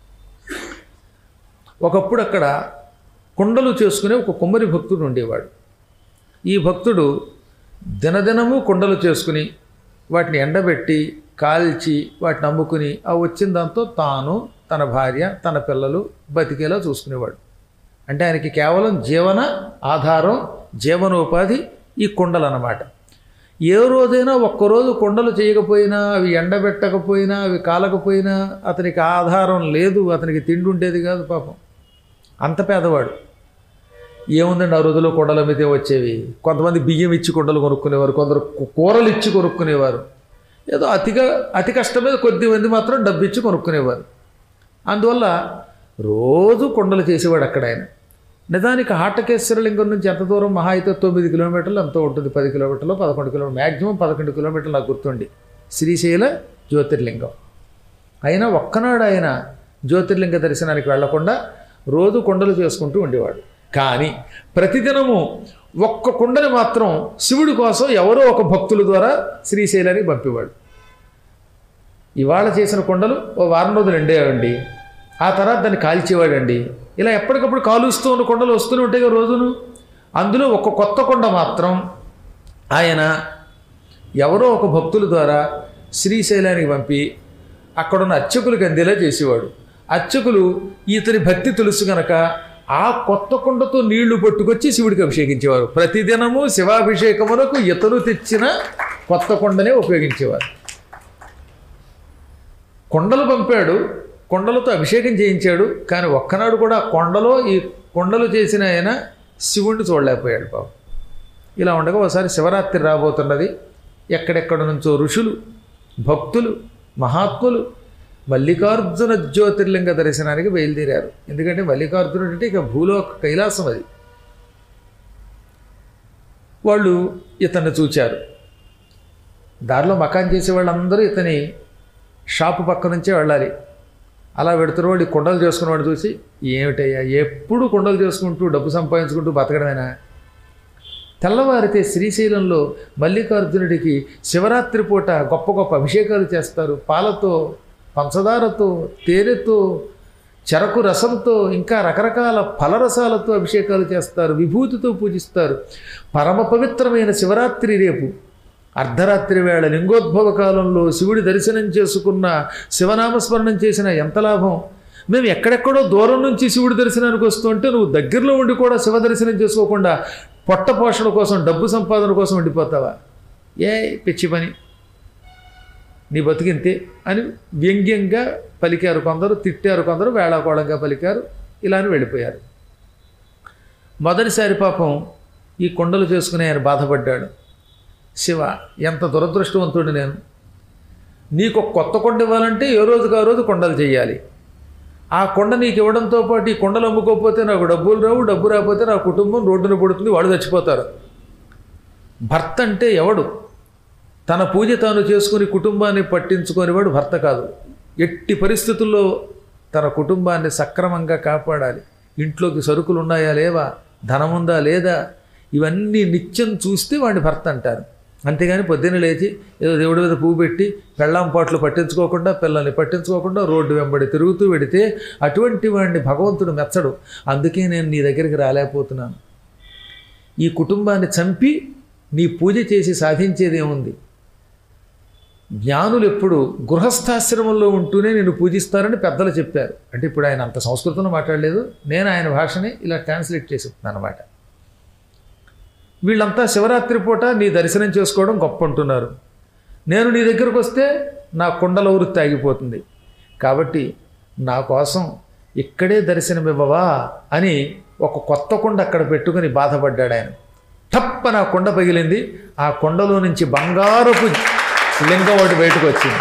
ఒకప్పుడు అక్కడ కుండలు చేసుకునే ఒక కుమ్మరి భక్తుడు ఉండేవాడు. ఈ భక్తుడు దినదినము కుండలు చేసుకుని వాటిని ఎండబెట్టి కాల్చి వాటిని అమ్ముకుని ఆ వచ్చిన దాంతో తాను, తన భార్య, తన పిల్లలు బతికేలా చూసుకునేవాడు. అంటే ఆయనకి కేవలం జీవన ఆధారం, జీవనోపాధి ఈ కుండలు అన్నమాట. ఏ రోజైనా ఒక్కరోజు కొండలు చేయకపోయినా, అవి ఎండబెట్టకపోయినా, అవి కాలకపోయినా అతనికి ఆధారం లేదు, అతనికి తిండి ఉండేది కాదు పాపం. అంత పేదవాడు. ఏముందండి, ఆ రోజుల్లో కొండల మీదే వచ్చేవి. కొంతమంది బియ్యం ఇచ్చి కొండలు కొనుక్కునేవారు, కొందరు కూరలు ఇచ్చి కొనుక్కునేవారు. ఏదో అతి కష్టం మీద కొద్దిమంది మాత్రం డబ్బు ఇచ్చి కొనుక్కునేవారు. అందువల్ల రోజు కొండలు చేసేవాడు అక్కడ ఆయన. నిజానికి హాటకేశ్వరలింగం నుంచి ఎంత దూరం, మహా అయితే 9 కిలోమీటర్లు ఎంతో ఉంటుంది, 10 కిలోమీటర్లు 11 కిలోమీటర్లు, మ్యాక్సిమం 11 కిలోమీటర్లు నాకు గుర్తుండి శ్రీశైల జ్యోతిర్లింగం. అయినా ఒక్కనాడు ఆయన జ్యోతిర్లింగ దర్శనానికి వెళ్లకుండా రోజు కొండలు చేసుకుంటూ ఉండేవాడు. కానీ ప్రతిదినము ఒక్క కొండని మాత్రం శివుడి కోసం ఎవరో ఒక భక్తుల ద్వారా శ్రీశైలానికి పంపేవాడు. ఇవాళ చేసిన కొండలు ఓ వారం రోజులు ఎండేవండి, ఆ తర్వాత దాన్ని కాల్చేవాడండి. ఇలా ఎప్పటికప్పుడు కాలుస్తూ ఉన్న కొండలు వస్తూనే ఉంటాయి రోజును. అందులో ఒక కొత్త కొండ మాత్రం ఆయన ఎవరో ఒక భక్తుల ద్వారా శ్రీశైలానికి పంపి అక్కడున్న అర్చకులకు అందేలా చేసేవాడు. అర్చకులు ఇతని భక్తి తెలుసు గనక ఆ కొత్త కొండతో నీళ్లు పట్టుకొచ్చి శివుడికి అభిషేకించేవారు. ప్రతిదినము శివాభిషేకములకు ఇతను తెచ్చిన కొత్త కొండనే ఉపయోగించేవారు. కొండలు పంపాడు, కొండలతో అభిషేకం చేయించాడు. కానీ ఒక్కనాడు కూడా కొండలో ఈ కొండలు చేసిన ఆయన శివుణ్ణి చూడలేకపోయాడు పాపం. ఇలా ఉండగా ఒకసారి శివరాత్రి రాబోతున్నది. ఎక్కడెక్కడ నుంచో ఋషులు, భక్తులు, మహాత్ములు మల్లికార్జున జ్యోతిర్లింగ దర్శనానికి బయలుదేరారు. ఎందుకంటే మల్లికార్జునుడు అంటే ఇక భూలోక కైలాసం అది. వాళ్ళు ఇతన్ని చూచారు. దారిలో మకాన్ చేసే వాళ్ళందరూ ఇతని షాపు పక్క నుంచే వెళ్ళాలి. అలా పెడుతున్నవాడు ఈ కొండలు చేసుకున్నవాడు చూసి, ఏమిటయ్యా ఎప్పుడు కొండలు చేసుకుంటూ డబ్బు సంపాదించుకుంటూ బతకడమేనా? తెల్లవారితే శ్రీశైలంలో మల్లికార్జునుడికి శివరాత్రి పూట గొప్ప గొప్ప అభిషేకాలు చేస్తారు. పాలతో, పంచదారతో, తేనెతో, చెరకు రసంతో, ఇంకా రకరకాల ఫలరసాలతో అభిషేకాలు చేస్తారు. విభూతితో పూజిస్తారు. పరమ పవిత్రమైన శివరాత్రి రేపు అర్ధరాత్రి వేళ లింగోద్భవ కాలంలో శివుడి దర్శనం చేసుకున్న, శివనామస్మరణం చేసిన ఎంత లాభం. మేము ఎక్కడెక్కడో దూరం నుంచి శివుడి దర్శనానికి వస్తుంటే నువ్వు దగ్గరలో ఉండి కూడా శివ దర్శనం చేసుకోకుండా పొట్ట పోషణ కోసం, డబ్బు సంపాదన కోసం ఉండిపోతావా? ఏ పిచ్చి పని, నీ బతికింతే అని వ్యంగ్యంగా పలికారు కొందరు, తిట్టారు కొందరు, వేళాకోళంగా పలికారు. ఇలా అని వెళ్ళిపోయారు. మొదటిసారి పాపం ఈ కొండలు చేసుకుని ఆయన బాధపడ్డాడు. శివ, ఎంత దురదృష్టవంతుడు నేను. నీకు కొత్త కొండ ఇవ్వాలంటే ఏ రోజుకు ఆ రోజు కొండలు చేయాలి. ఆ కొండ నీకు ఇవ్వడంతో పాటు ఈ కొండలు అమ్ముకోకపోతే నాకు డబ్బులు రావు, డబ్బు రాకపోతే నా కుటుంబం రోడ్డున పడుతుంది, వాడు చచ్చిపోతారు. భర్త అంటే ఎవడు? తన పూజ తాను చేసుకుని కుటుంబాన్ని పట్టించుకునేవాడు భర్త కాదు. ఎట్టి పరిస్థితుల్లో తన కుటుంబాన్ని సక్రమంగా కాపాడాలి. ఇంట్లోకి సరుకులు ఉన్నాయా లేవా, ధనముందా లేదా, ఇవన్నీ నిత్యం చూస్తే వాడిని భర్త అంటారు. అంతేగాని పొద్దున్న లేచి ఏదో దేవుడి మీద పువ్వు పెట్టి పెళ్ళాం పాటలు పట్టించుకోకుండా, పిల్లల్ని పట్టించుకోకుండా రోడ్డు వెంబడి తిరుగుతూ పెడితే అటువంటి వాడిని భగవంతుడు మెచ్చడు. అందుకే నేను నీ దగ్గరికి రాలేకపోతున్నాను. ఈ కుటుంబాన్ని చంపి నీ పూజ చేసి సాధించేది ఏముంది? జ్ఞానులు ఎప్పుడు గృహస్థాశ్రమంలో ఉంటూనే నిన్ను పూజిస్తారని పెద్దలు చెప్పారు. అంటే ఇప్పుడు ఆయన అంత సంస్కృతంలో మాట్లాడలేదు, నేను ఆయన భాషని ఇలా ట్రాన్స్లేట్ చేసి అన్నమాట. వీళ్ళంతా శివరాత్రి పూట నీ దర్శనం చేసుకోవడం గొప్ప అంటున్నారు. నేను నీ దగ్గరకు వస్తే నా కొండల వృత్తి ఆగిపోతుంది. కాబట్టి నా కోసం ఇక్కడే దర్శనమివ్వవా అని ఒక కొత్త కొండ అక్కడ పెట్టుకుని బాధపడ్డాడు ఆయన. తప్ప నా కొండ పగిలింది. ఆ కొండలో నుంచి బంగారపు లింగం ఒకటి బయటకు వచ్చింది.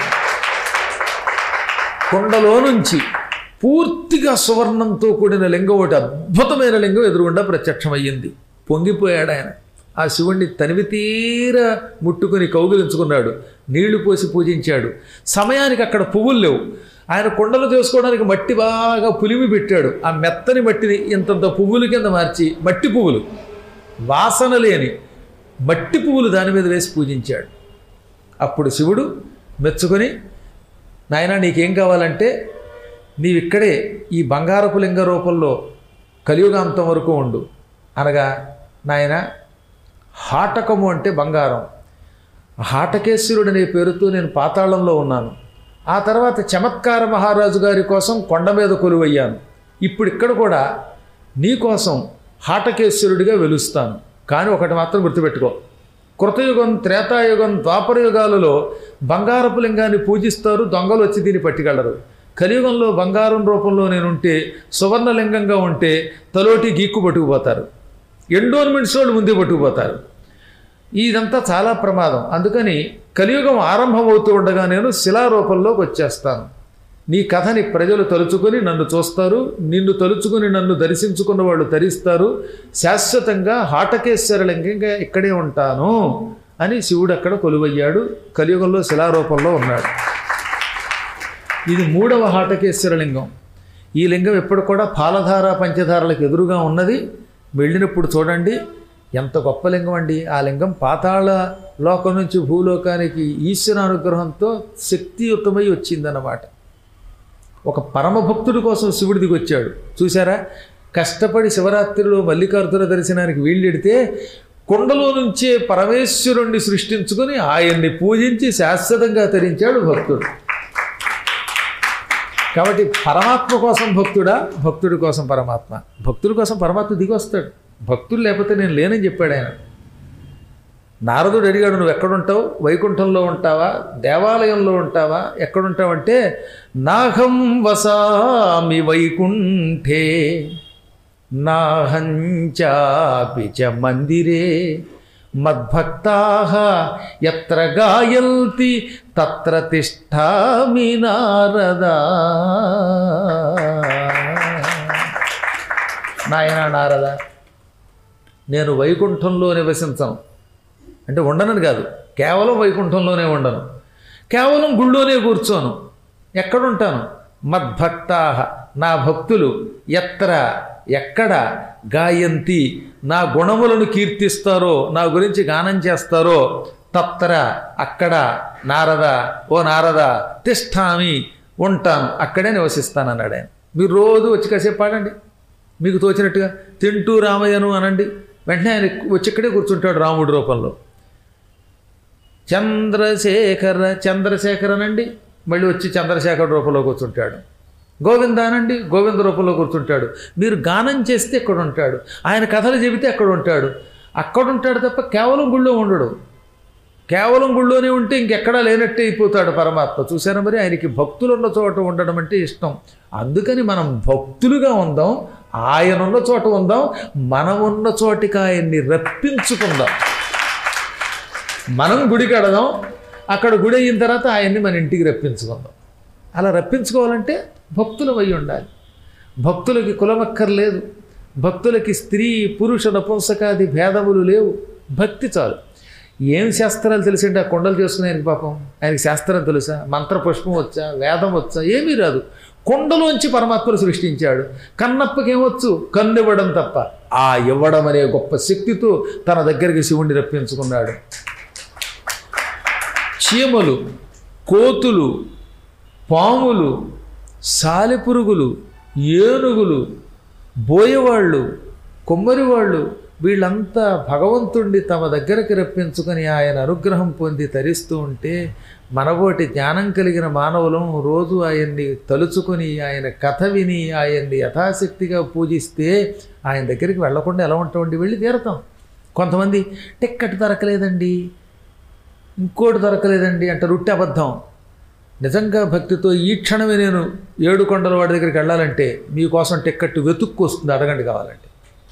కొండలో నుంచి పూర్తిగా సువర్ణంతో కూడిన లింగం ఒకటి, అద్భుతమైన లింగం ఎదురుగుండా ప్రత్యక్షమయ్యింది. పొంగిపోయాడు ఆయన. ఆ శివుణ్ణి తనివి తీర ముట్టుకుని కౌగిలించుకున్నాడు. నీళ్లు పోసి పూజించాడు. సమయానికి అక్కడ పువ్వులు లేవు. ఆయన కొండలు చేసుకోవడానికి మట్టి బాగా పులిమి పెట్టాడు. ఆ మెత్తని మట్టిని ఇంతంత పువ్వుల కింద మార్చి, మట్టి పువ్వులు, వాసన లేని మట్టి పువ్వులు దాని మీద వేసి పూజించాడు. అప్పుడు శివుడు మెచ్చుకొని, నాయనా నీకేం కావాలంటే నీవిక్కడే ఈ బంగారపు లింగ రూపంలో కలియుగాంతం వరకు ఉండు అనగా, నాయన హాటకము అంటే బంగారం, హాటకేశ్వరుడు అనే పేరుతో నేను పాతాళంలో ఉన్నాను. ఆ తర్వాత చమత్కార మహారాజు గారి కోసం కొండ మీద కొలువయ్యాను. ఇప్పుడు ఇక్కడ కూడా నీ కోసం హాటకేశ్వరుడిగా వెలుస్తాను. కానీ ఒకటి మాత్రం గుర్తుపెట్టుకో, కృతయుగం, త్రేతాయుగం, ద్వాపరయుగాలలో బంగారపు లింగాన్ని పూజిస్తారు, దొంగలు వచ్చి దీన్ని పట్టుకెళ్ళరు. కలియుగంలో బంగారం రూపంలో నేనుంటే, సువర్ణలింగంగా ఉంటే తలోటి గీక్కు పట్టుకుపోతారు, ఎండోర్మెంట్స్ వాళ్ళు ముందే పట్టుకుపోతారు. ఇదంతా చాలా ప్రమాదం. అందుకని కలియుగం ఆరంభమవుతూ ఉండగా నేను శిలారూపంలోకి వచ్చేస్తాను. నీ కథని ప్రజలు తలుచుకొని నన్ను చూస్తారు, నిన్ను తలుచుకొని నన్ను దర్శించుకున్న వాళ్ళు తరిస్తారు, శాశ్వతంగా హాటకేశ్వరలింగంగా ఇక్కడే ఉంటాను అని శివుడు అక్కడ కొలువయ్యాడు. కలియుగంలో శిలారూపంలో ఉన్నాడు. ఇది 3వ హాటకేశ్వరలింగం. ఈ లింగం ఎప్పుడు కూడా పాలధార పంచధారలకు ఎదురుగా ఉన్నది. వెళ్ళినప్పుడు చూడండి, ఎంత గొప్ప లింగం అండి. ఆ లింగం పాతాళ లోకం నుంచి భూలోకానికి ఈశ్వర అనుగ్రహంతో శక్తియుతమై వచ్చిందన్నమాట. ఒక పరమభక్తుడి కోసం శివుడి దిగి వచ్చాడు. చూసారా, కష్టపడి శివరాత్రిలో మల్లికార్జున దర్శనానికి వీళ్ళెడితే కొండలో నుంచే పరమేశ్వరుణ్ణి సృష్టించుకొని ఆయన్ని పూజించి శాశ్వతంగా తరించాడు భక్తుడు. కాబట్టి పరమాత్మ కోసం భక్తుడా, భక్తుడి కోసం పరమాత్మ. భక్తుడి కోసం పరమాత్మ దిగి వస్తాడు. భక్తులు లేకపోతే నేను లేనని చెప్పాడు ఆయన. నారదుడు అడిగాడు, నువ్వు ఎక్కడుంటావు? వైకుంఠంలో ఉంటావా, దేవాలయంలో ఉంటావా, ఎక్కడుంటావంటే నాహం వసామి వైకుంఠే నాహంచాపి చ మందిరే మద్భక్తాః యత్ర గాయంతి తత్ర తిష్ఠామి నారదా. నాయనా నారద, నేను వైకుంఠంలో నివసించను అంటే ఉండనని కాదు, కేవలం వైకుంఠంలోనే ఉండను, కేవలం గుళ్ళోనే కూర్చోను. ఎక్కడుంటాను? మద్భక్తాః, నా భక్తులు, ఎత్ర, ఎక్కడ, గాయంతి, నా గుణములను కీర్తిస్తారో, నా గురించి గానం చేస్తారో, తత్ర, అక్కడ, నారద, ఓ నారద, తిష్ఠామి, ఉంటాను, అక్కడే నివసిస్తాను అన్నాడు ఆయన. మీరు రోజు వచ్చి కాసేపు పాడండి, మీకు తోచినట్టుగా తింటూ రామయ్యను అనండి, వెంటనే ఆయన వచ్చి ఇక్కడే కూర్చుంటాడు రాముడి రూపంలో. చంద్రశేఖర, చంద్రశేఖర్ అనండి, మళ్ళీ వచ్చి చంద్రశేఖర రూపంలో కూర్చుంటాడు. గోవింద అనండి, గోవింద రూపంలో కూర్చుంటాడు. మీరు గానం చేస్తే ఎక్కడ ఉంటాడు, ఆయన కథలు చెబితే ఎక్కడ ఉంటాడు, అక్కడ ఉంటాడు తప్ప కేవలం గుళ్ళో ఉండడు. కేవలం గుళ్ళోనే ఉంటే ఇంకెక్కడా లేనట్టే అయిపోతాడు పరమాత్మ. చూసారా మరి, ఆయనకి భక్తులు ఉన్న చోట ఉండడం అంటే ఇష్టం. అందుకని మనం భక్తులుగా ఉందాం, ఆయన ఉన్న చోట ఉందాం, మనం ఉన్న చోటికి ఆయన్ని రప్పించుకుందాం. మనం గుడి కడదాం, అక్కడ గుడి అయిన తర్వాత ఆయన్ని మన ఇంటికి రప్పించుకుందాం. అలా రప్పించుకోవాలంటే భక్తులు అయి ఉండాలి. భక్తులకి కులమక్కర్లేదు, భక్తులకి స్త్రీ పురుష నపుంసకాది భేదములు లేవు. భక్తి చాలు. ఏం శాస్త్రాలు తెలిసింటే ఆ కొండలు చేసుకునే ఆయనకి పాపం, ఆయనకి శాస్త్రం తెలుసా, మంత్రపుష్పం వచ్చా, వేదం వచ్చా, ఏమీ రాదు. కొండలోంచి పరమాత్మను సృష్టించాడు. కన్నప్పకేమొచ్చు? కన్నివ్వడం తప్ప. ఆ ఇవ్వడం అనే గొప్ప శక్తితో తన దగ్గరికి శివుణ్ణి రప్పించుకున్నాడు. చీమలు, కోతులు, పాములు, సాలెపురుగులు, ఏనుగులు, బోయవాళ్ళు, కొమ్మరివాళ్ళు, వీళ్ళంతా భగవంతుణ్ణి తమ దగ్గరికి రప్పించుకొని ఆయన అనుగ్రహం పొంది తరిస్తూ ఉంటే, మనబోటి జ్ఞానం కలిగిన మానవులం రోజు ఆయన్ని తలుచుకొని ఆయన కథ విని ఆయన్ని యథాశక్తిగా పూజిస్తే ఆయన దగ్గరికి వెళ్లకుండా ఎలా ఉంటామండి? వెళ్ళి తీరతాం. కొంతమంది టిక్కెట్ దొరకలేదండి, ఇంకోటి దొరకలేదండి అంటారు. రుట్టి అబద్ధం. నిజంగా భక్తితో ఈ క్షణమే నేను ఏడుకొండల వాడి దగ్గరికి వెళ్ళాలంటే మీకోసం టిక్కెట్ వెతుక్కు వస్తుంది, అడగండి కావాలంటే.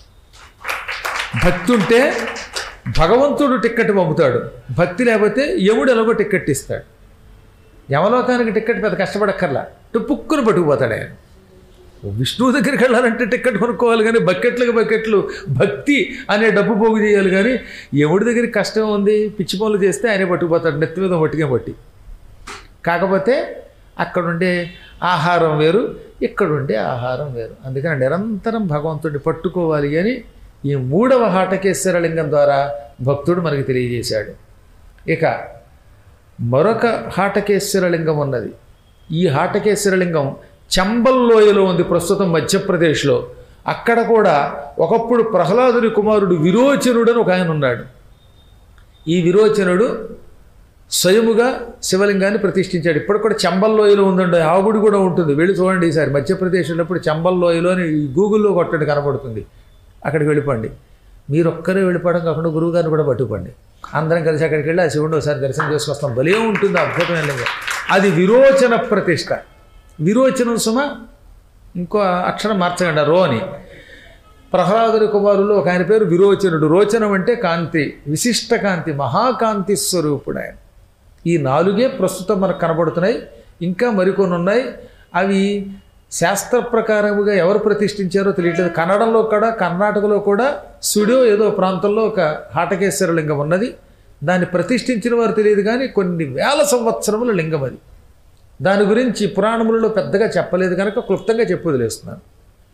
భక్తి ఉంటే భగవంతుడు టిక్కెట్ పంపుతాడు, భక్తి లేకపోతే యముడు ఎలాగో టిక్కెట్ ఇస్తాడు. యమలోకానికి టిక్కెట్ పెద్ద కష్టపడక్కర్లా, టుప్పుక్కుని పట్టుకుపోతాడు ఆయన. విష్ణువు దగ్గరికి వెళ్ళాలంటే టిక్కెట్ కొనుక్కోవాలి, కానీ బకెట్లకు బకెట్లు భక్తి అనే డబ్బు పోగు చేయాలి. కానీ యముడి దగ్గరికి కష్టం ఉంది, పిచ్చి పనులు చేస్తే ఆయనే పట్టుకుపోతాడు, నెత్తి మీద మట్టిగా పట్టి. కాకపోతే అక్కడుండే ఆహారం వేరు, ఇక్కడుండే ఆహారం వేరు. అందుకని నిరంతరం భగవంతుడిని పట్టుకోవాలి అని ఈ 3వ హాటకేశ్వరలింగం ద్వారా భక్తుడు మనకి తెలియజేశాడు. ఇక మరొక హాటకేశ్వరలింగం ఉన్నది. ఈ హాటకేశ్వరలింగం చంబల్ లోయలో ఉంది, ప్రస్తుతం మధ్యప్రదేశ్లో. అక్కడ కూడా ఒకప్పుడు ప్రహ్లాదుని కుమారుడు విరోచనుడు అని ఒక ఆయన ఉన్నాడు. ఈ విరోచనుడు స్వయముగా శివలింగాన్ని ప్రతిష్ఠించాడు. ఇప్పుడు కూడా చంబల్ లోయలో ఉందండి, ఆ గుడి కూడా ఉంటుంది. వెళ్ళి చూడండి ఈసారి మధ్యప్రదేశ్ ఉన్నప్పుడు చంబల్ లోయలో అని గూగుల్లో కొట్టండి, కనబడుతుంది. అక్కడికి వెళ్ళిపోండి. మీరొక్కరే వెళ్ళిపోవడం కాకుండా గురువుగారిని కూడా పట్టుకోండి. అందరం కలిసి అక్కడికి వెళ్ళి ఆ శివుడిని ఒకసారి దర్శనం చేసుకొస్తాం. భలే ఉంటుంది, అద్భుతమైన లింగం. అది విరోచన ప్రతిష్ట. విరోచనం సుమ ఇంకో అక్షరం మార్చకండి, రో అని. ప్రహ్లాదుని కుమారులు ఒక ఆయన పేరు విరోచనుడు. రోచనం అంటే కాంతి, విశిష్ట కాంతి, మహాకాంతి స్వరూపుడు ఆయన. ఈ 4 ప్రస్తుతం మనకు కనబడుతున్నాయి. ఇంకా మరికొన్ని ఉన్నాయి. అవి శాస్త్ర ప్రకారముగా ఎవరు ప్రతిష్ఠించారో తెలియట్లేదు. కన్నడంలో కూడా, కర్ణాటకలో కూడా సుడియో ఏదో ప్రాంతంలో ఒక హాటకేశ్వర లింగం ఉన్నది. దాన్ని ప్రతిష్ఠించిన వారు తెలియదు, కానీ కొన్ని వేల సంవత్సరముల లింగం అది. దాని గురించి పురాణములలో పెద్దగా చెప్పలేదు కనుక క్లుప్తంగా చెప్పి వదిలేస్తున్నాను.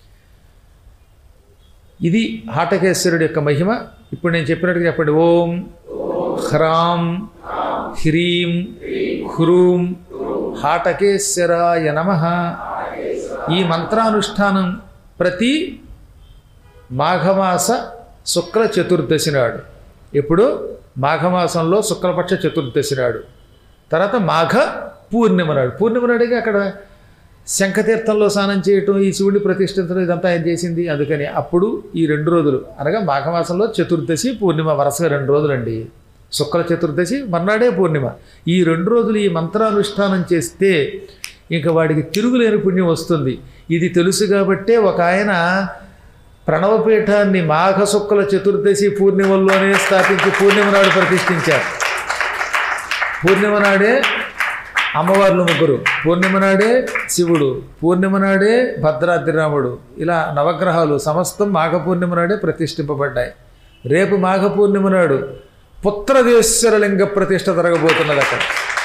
ఇది హాటకేశ్వరుడి యొక్క మహిమ. ఇప్పుడు నేను చెప్పినట్టుగా చెప్పండి. ఓం హ్రాం హ్రీం హ్రూం హాటకేశ్వరాయ నమః. ఈ మంత్రానుష్ఠానం ప్రతి మాఘమాస శుక్ల చతుర్దశి నాడు, ఎప్పుడు మాఘమాసంలో శుక్లపక్ష చతుర్దశి నాడు, తర్వాత మాఘ పూర్ణిమ నాడు. పూర్ణిమ నాడుగా అక్కడ శంఖతీర్థంలో స్నానం చేయటం, ఈ శివుడిని ప్రతిష్ఠించడం, ఇదంతా ఆయన చేసింది. అందుకని అప్పుడు ఈ 2 రోజులు అనగా మాఘమాసంలో చతుర్దశి పూర్ణిమ వరుసగా 2 రోజులండి. శుక్ల చతుర్దశి మర్నాడే పూర్ణిమ. ఈ 2 రోజులు ఈ మంత్రానుష్ఠానం చేస్తే ఇంకా వాడికి తిరుగులేని పుణ్యం వస్తుంది. ఇది తెలుసు కాబట్టే ఒక ఆయన ప్రణవపీఠాన్ని మాఘ శుక్ల చతుర్దశి పూర్ణిమల్లోనే స్థాపించి పూర్ణిమ నాడు ప్రతిష్ఠించారు. పూర్ణిమ నాడే అమ్మవార్లు 3, పూర్ణిమ నాడే శివుడు, పూర్ణిమ నాడే భద్రాద్రిరాముడు, ఇలా నవగ్రహాలు సమస్తం మాఘ పూర్ణిమ నాడే ప్రతిష్ఠింపబడ్డాయి. రేపు మాఘ పూర్ణిమ నాడు పుత్రదేశ్వర లింగ ప్రతిష్ఠ జరగబోతున్నది. అక్కడ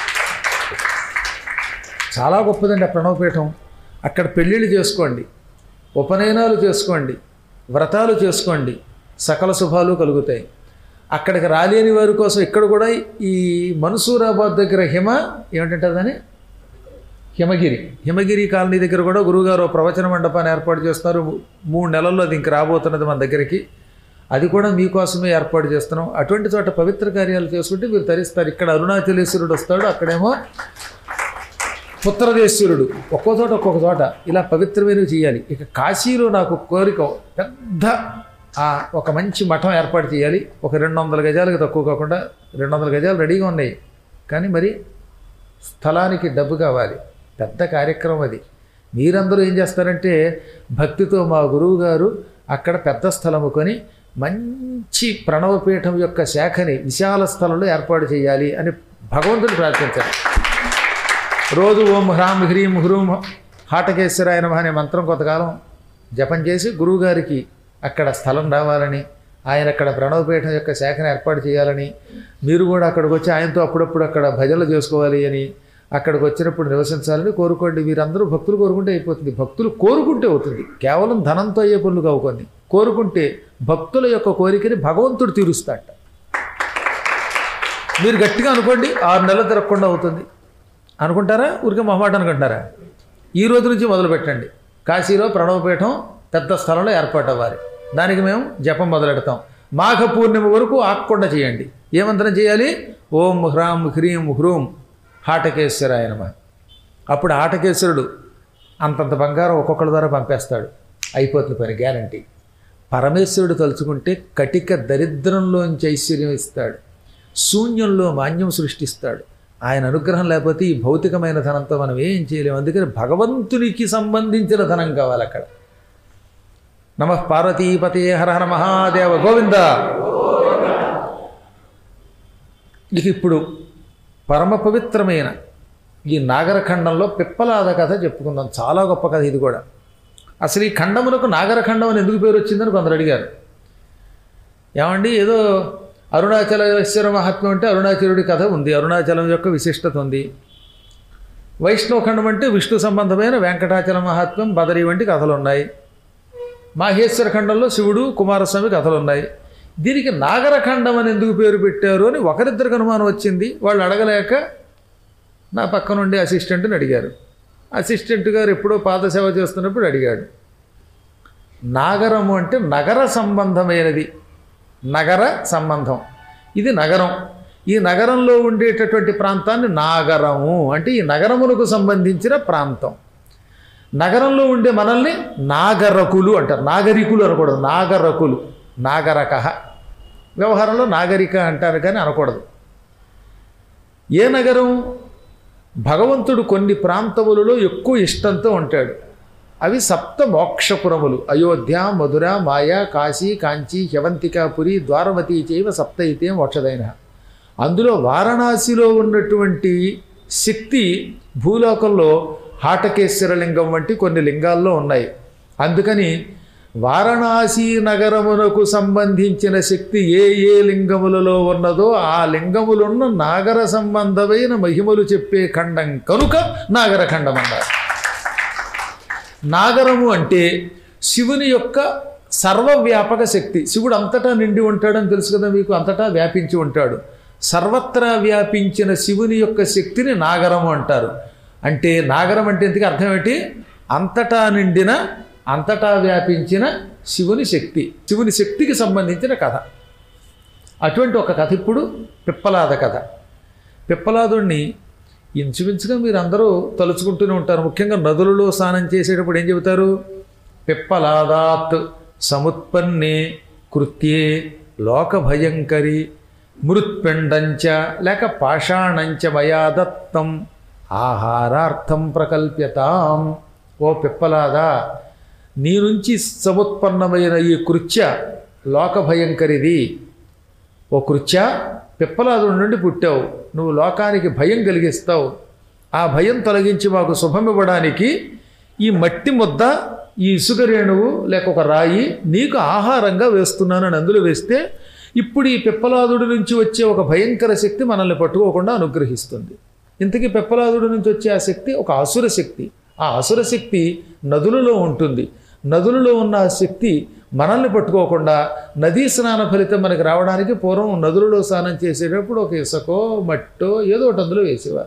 చాలా గొప్పదండి ఆ ప్రణవపీఠం. అక్కడ పెళ్ళిళ్ళు చేసుకోండి, ఉపనయనాలు చేసుకోండి, వ్రతాలు చేసుకోండి, సకల శుభాలు కలుగుతాయి. అక్కడికి రాలేని వారి కోసం ఇక్కడ కూడా ఈ మన్సూరాబాద్ దగ్గర ఏమిటంటే దాన్ని హిమగిరి కాలనీ దగ్గర కూడా గురువుగారు ప్రవచన మండపాన్ని ఏర్పాటు చేస్తున్నారు. 3 నెలల్లో అది ఇంక రాబోతున్నది మన దగ్గరికి. అది కూడా మీకోసమే ఏర్పాటు చేస్తున్నాం. అటువంటి చోట పవిత్ర కార్యాలు చేసుకుంటే మీరు తరిస్తారు. ఇక్కడ అరుణాచలేశ్వరుడు వస్తాడు, అక్కడేమో పుత్రదేశ్వరుడు. ఒక్కో చోట ఒక్కొక్క చోట ఇలా పవిత్రమైనవి చేయాలి. ఇక కాశీలో నాకు కోరిక, పెద్ద ఒక మంచి మఠం ఏర్పాటు చేయాలి. ఒక 200 గజాలకు తక్కువ కాకుండా. 200 గజాలు రెడీగా ఉన్నాయి, కానీ మరి స్థలానికి డబ్బు కావాలి. పెద్ద కార్యక్రమం అది. మీరందరూ ఏం చేస్తారంటే భక్తితో మా గురువు గారు అక్కడ పెద్ద స్థలము కొని మంచి ప్రణవపీఠం యొక్క శాఖని విశాల స్థలంలో ఏర్పాటు చేయాలి అని భగవంతుని ప్రార్థించారు. రోజు ఓం హ్రాం హ్రీం హ్రూం హాటకేశ్వరాయ నమః అనే మంత్రం కొంతకాలం జపం చేసి గురువుగారికి అక్కడ స్థలం రావాలని, ఆయన అక్కడ ప్రణవపీఠం యొక్క శాఖను ఏర్పాటు చేయాలని, మీరు కూడా అక్కడికి వచ్చి ఆయనతో అప్పుడప్పుడు అక్కడ భజనలు చేసుకోవాలి అని, అక్కడికి వచ్చినప్పుడు నివసించాలని కోరుకోండి. వీరందరూ భక్తులు కోరుకుంటే అయిపోతుంది. భక్తులు కోరుకుంటే అవుతుంది. కేవలం ధనంతో అయ్యే పనులు కావుకోండి. కోరుకుంటే భక్తుల యొక్క కోరికని భగవంతుడు తీరుస్తాడట. మీరు గట్టిగా అనుకోండి, 6 నెలలు తిరగకుండా అవుతుంది. అనుకుంటారా? ఊరికే మొహమాట అనుకుంటారా? ఈ రోజు నుంచి మొదలు పెట్టండి. కాశీలో ప్రణవపీఠం పెద్ద స్థలంలో ఏర్పాటు అవ్వాలి. దానికి మేము జపం మొదలెడతాం. మాఘ పూర్ణిమ వరకు ఆగకుండా చేయండి. ఏ మంత్రం చేయాలి? ఓం హ్రాం హ్రీం హ్రూం హాటకేశ్వరాయ నమః. అప్పుడు హాటకేశ్వరుడు అంతంత బంగారం ఒక్కొక్కరి ద్వారా పంపేస్తాడు. అయిపోతుంది పని, గ్యారంటీ. పరమేశ్వరుడు తలుచుకుంటే కటిక దరిద్రంలోంచి ఐశ్వర్యం ఇస్తాడు, శూన్యంలో మాన్యం సృష్టిస్తాడు. ఆయన అనుగ్రహం లేకపోతే ఈ భౌతికమైన ధనంతో మనం ఏం చేయలేము. అందుకని భగవంతునికి సంబంధించిన ధనం కావాలి అక్కడ. నమః పార్వతీపతే హర హర మహాదేవ గోవింద. ఇక ఇప్పుడు పరమ పవిత్రమైన ఈ నాగరఖండంలో పిప్పలాద కథ చెప్పుకుందాం. చాలా గొప్ప కథ ఇది కూడా. అసలు ఈ ఖండమునకు నాగరఖండం అని ఎందుకు పేరు వచ్చిందని కొందరు అడిగారు. ఏమండి, ఏదో అరుణాచలేశ్వర మహాత్మ్యం అంటే అరుణాచలుడి కథ ఉంది, అరుణాచలం యొక్క విశిష్టత ఉంది. వైష్ణవ ఖండం అంటే విష్ణు సంబంధమైన వెంకటాచల మహాత్మ్యం, బదరీ వంటి కథలు ఉన్నాయి. మాహేశ్వర ఖండంలో శివుడు కుమారస్వామి కథలు ఉన్నాయి. దీనికి నాగరఖండం అని ఎందుకు పేరు పెట్టారు అని ఒకరిద్దరికి అనుమానం వచ్చింది. వాళ్ళు అడగలేక నా పక్క నుండి అసిస్టెంట్ని అడిగారు. అసిస్టెంట్ గారు ఎప్పుడో పాదసేవ చేస్తున్నప్పుడు అడిగాడు. నాగరము అంటే నగర సంబంధమైనది, నగర సంబంధం. ఇది నగరం. ఈ నగరంలో ఉండేటటువంటి ప్రాంతాన్ని నాగరము అంటే ఈ నగరములకు సంబంధించిన ప్రాంతం. నగరంలో ఉండే మనల్ని నాగరకులు అంటారు. నాగరికులు అనకూడదు, నాగరకులు. నాగరక. వ్యవహారంలో నాగరిక అంటారు కానీ అనకూడదు. ఏ నగరం? భగవంతుడు కొన్ని ప్రాంతములలో ఎక్కువ ఇష్టంతో ఉంటాడు. అవి 7 మోక్షపురములు: అయోధ్య, మధుర, మాయా, కాశీ, కాంచీ, హ్యవంతికాపురి, ద్వారవతి చైవ 7 ఇతే మోక్షదైన. అందులో వారణాసిలో ఉన్నటువంటి శక్తి భూలోకంలో హాటకేశ్వర లింగం వంటి కొన్ని లింగాల్లో ఉన్నాయి. అందుకని వారణాసి నగరమునకు సంబంధించిన శక్తి ఏ ఏ లింగములలో ఉన్నదో ఆ లింగములున్న నాగర సంబంధమైన మహిమలు చెప్పే ఖండం కనుక నాగరఖండం అన్నారు. నాగరము అంటే శివుని యొక్క సర్వవ్యాపక శక్తి. శివుడు అంతటా నిండి ఉంటాడని తెలుసు కదా మీకు, అంతటా వ్యాపించి ఉంటాడు. సర్వత్రా వ్యాపించిన శివుని యొక్క శక్తిని నాగరము అంటారు. అంటే నాగరం అంటే ఇంతకీ అర్థం ఏంటి? అంతటా నిండిన, అంతటా వ్యాపించిన శివుని శక్తి, శివుని శక్తికి సంబంధించిన కథ. అటువంటి ఒక కథ ఇప్పుడు పిప్పలాద కథ. పిప్పలాదుణ్ణి ఇంచుమించుగా మీరు అందరూ తలుచుకుంటూనే ఉంటారు. ముఖ్యంగా నదులలో స్నానం చేసేటప్పుడు ఏం చెబుతారు? పిప్పలాదాత్ సముత్పన్నే కృత్యే లోకభయంకరి మృత్పిండంచ లేక పాషాణంచ మయా దత్తం ఆహారార్థం ప్రకల్ప్యతాం. ఓ పిప్పలాదా, నీ నుంచి సముత్పన్నమైన ఈ కృత్య లోకభయంకరిది. ఓ కృత్య, పిప్పలాదుడి నుండి పుట్టావు, నువ్వు లోకానికి భయం కలిగిస్తావు. ఆ భయం తొలగించి మాకు శుభం ఇవ్వడానికి ఈ మట్టి ముద్ద, ఈ ఇసుక రేణువు లేక ఒక రాయి నీకు ఆహారంగా వేస్తున్నాను అని అందులో వేస్తే ఇప్పుడు ఈ పిప్పలాదుడి నుంచి వచ్చే ఒక భయంకర శక్తి మనల్ని పట్టుకోకుండా అనుగ్రహిస్తుంది. ఇంతకీ పిప్పలాదుడి నుంచి వచ్చే ఆ శక్తి ఒక అసుర శక్తి. ఆ అసుర శక్తి నదులలో ఉంటుంది. నదులలో ఉన్న ఆ శక్తి మనల్ని పట్టుకోకుండా నదీ స్నాన ఫలితం మనకి రావడానికి పూర్వం నదులలో స్నానం చేసేటప్పుడు ఒక ఇసుకో మట్టో ఏదో ఒకటి అందులో వేసేవారు.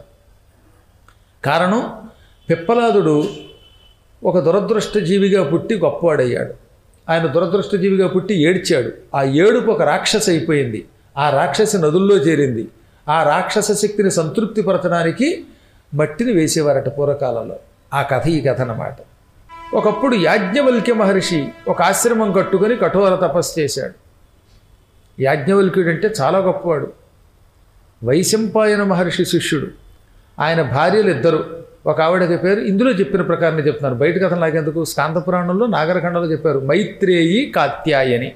కారణం, పిప్పలాదుడు ఒక దురదృష్టజీవిగా పుట్టి గొప్పవాడయ్యాడు. ఆయన దురదృష్టజీవిగా పుట్టి ఏడ్చాడు. ఆ ఏడుపు ఒక రాక్షసి అయిపోయింది. ఆ రాక్షసి నదుల్లో చేరింది. ఆ రాక్షస శక్తిని సంతృప్తిపరచడానికి మట్టిని వేసేవారట పూర్వకాలంలో. ఆ కథ ఈ కథ అన్నమాట. ఒకప్పుడు యాజ్ఞవల్క్య మహర్షి ఒక ఆశ్రమం కట్టుకొని కఠోర తపస్సు చేశాడు. యాజ్ఞవల్క్యుడు అంటే చాలా గొప్పవాడు. వైశంపాయన మహర్షి శిష్యుడు. ఆయన భార్యలు ఇద్దరు. ఒక ఆవిడకి పేరు ఇందులో చెప్పిన ప్రకారం చెప్తున్నారు, బయట కథ నాకెందుకు, స్కాంద పురాణంలో నాగరఖండంలో చెప్పారు, మైత్రేయి కాత్యాయని.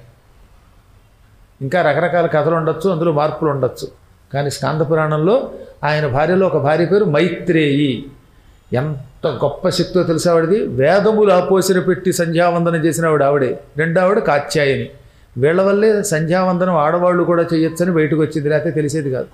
ఇంకా రకరకాల కథలు ఉండొచ్చు, అందులో మార్పులు ఉండొచ్చు. కానీ స్కాంద పురాణంలో ఆయన భార్యలో ఒక భార్య పేరు మైత్రేయి. ఎంత గొప్ప శక్తితో తెలిసేవాడిది. వేదములు ఆపోసిన పెట్టి సంధ్యావందనం చేసిన ఆవిడే. రెండావిడ కాత్యాయని. వీళ్ళ వల్లే సంధ్యావందనం ఆడవాళ్ళు కూడా చేయొచ్చని బయటకు వచ్చింది, లేకపోతే తెలిసేది కాదు.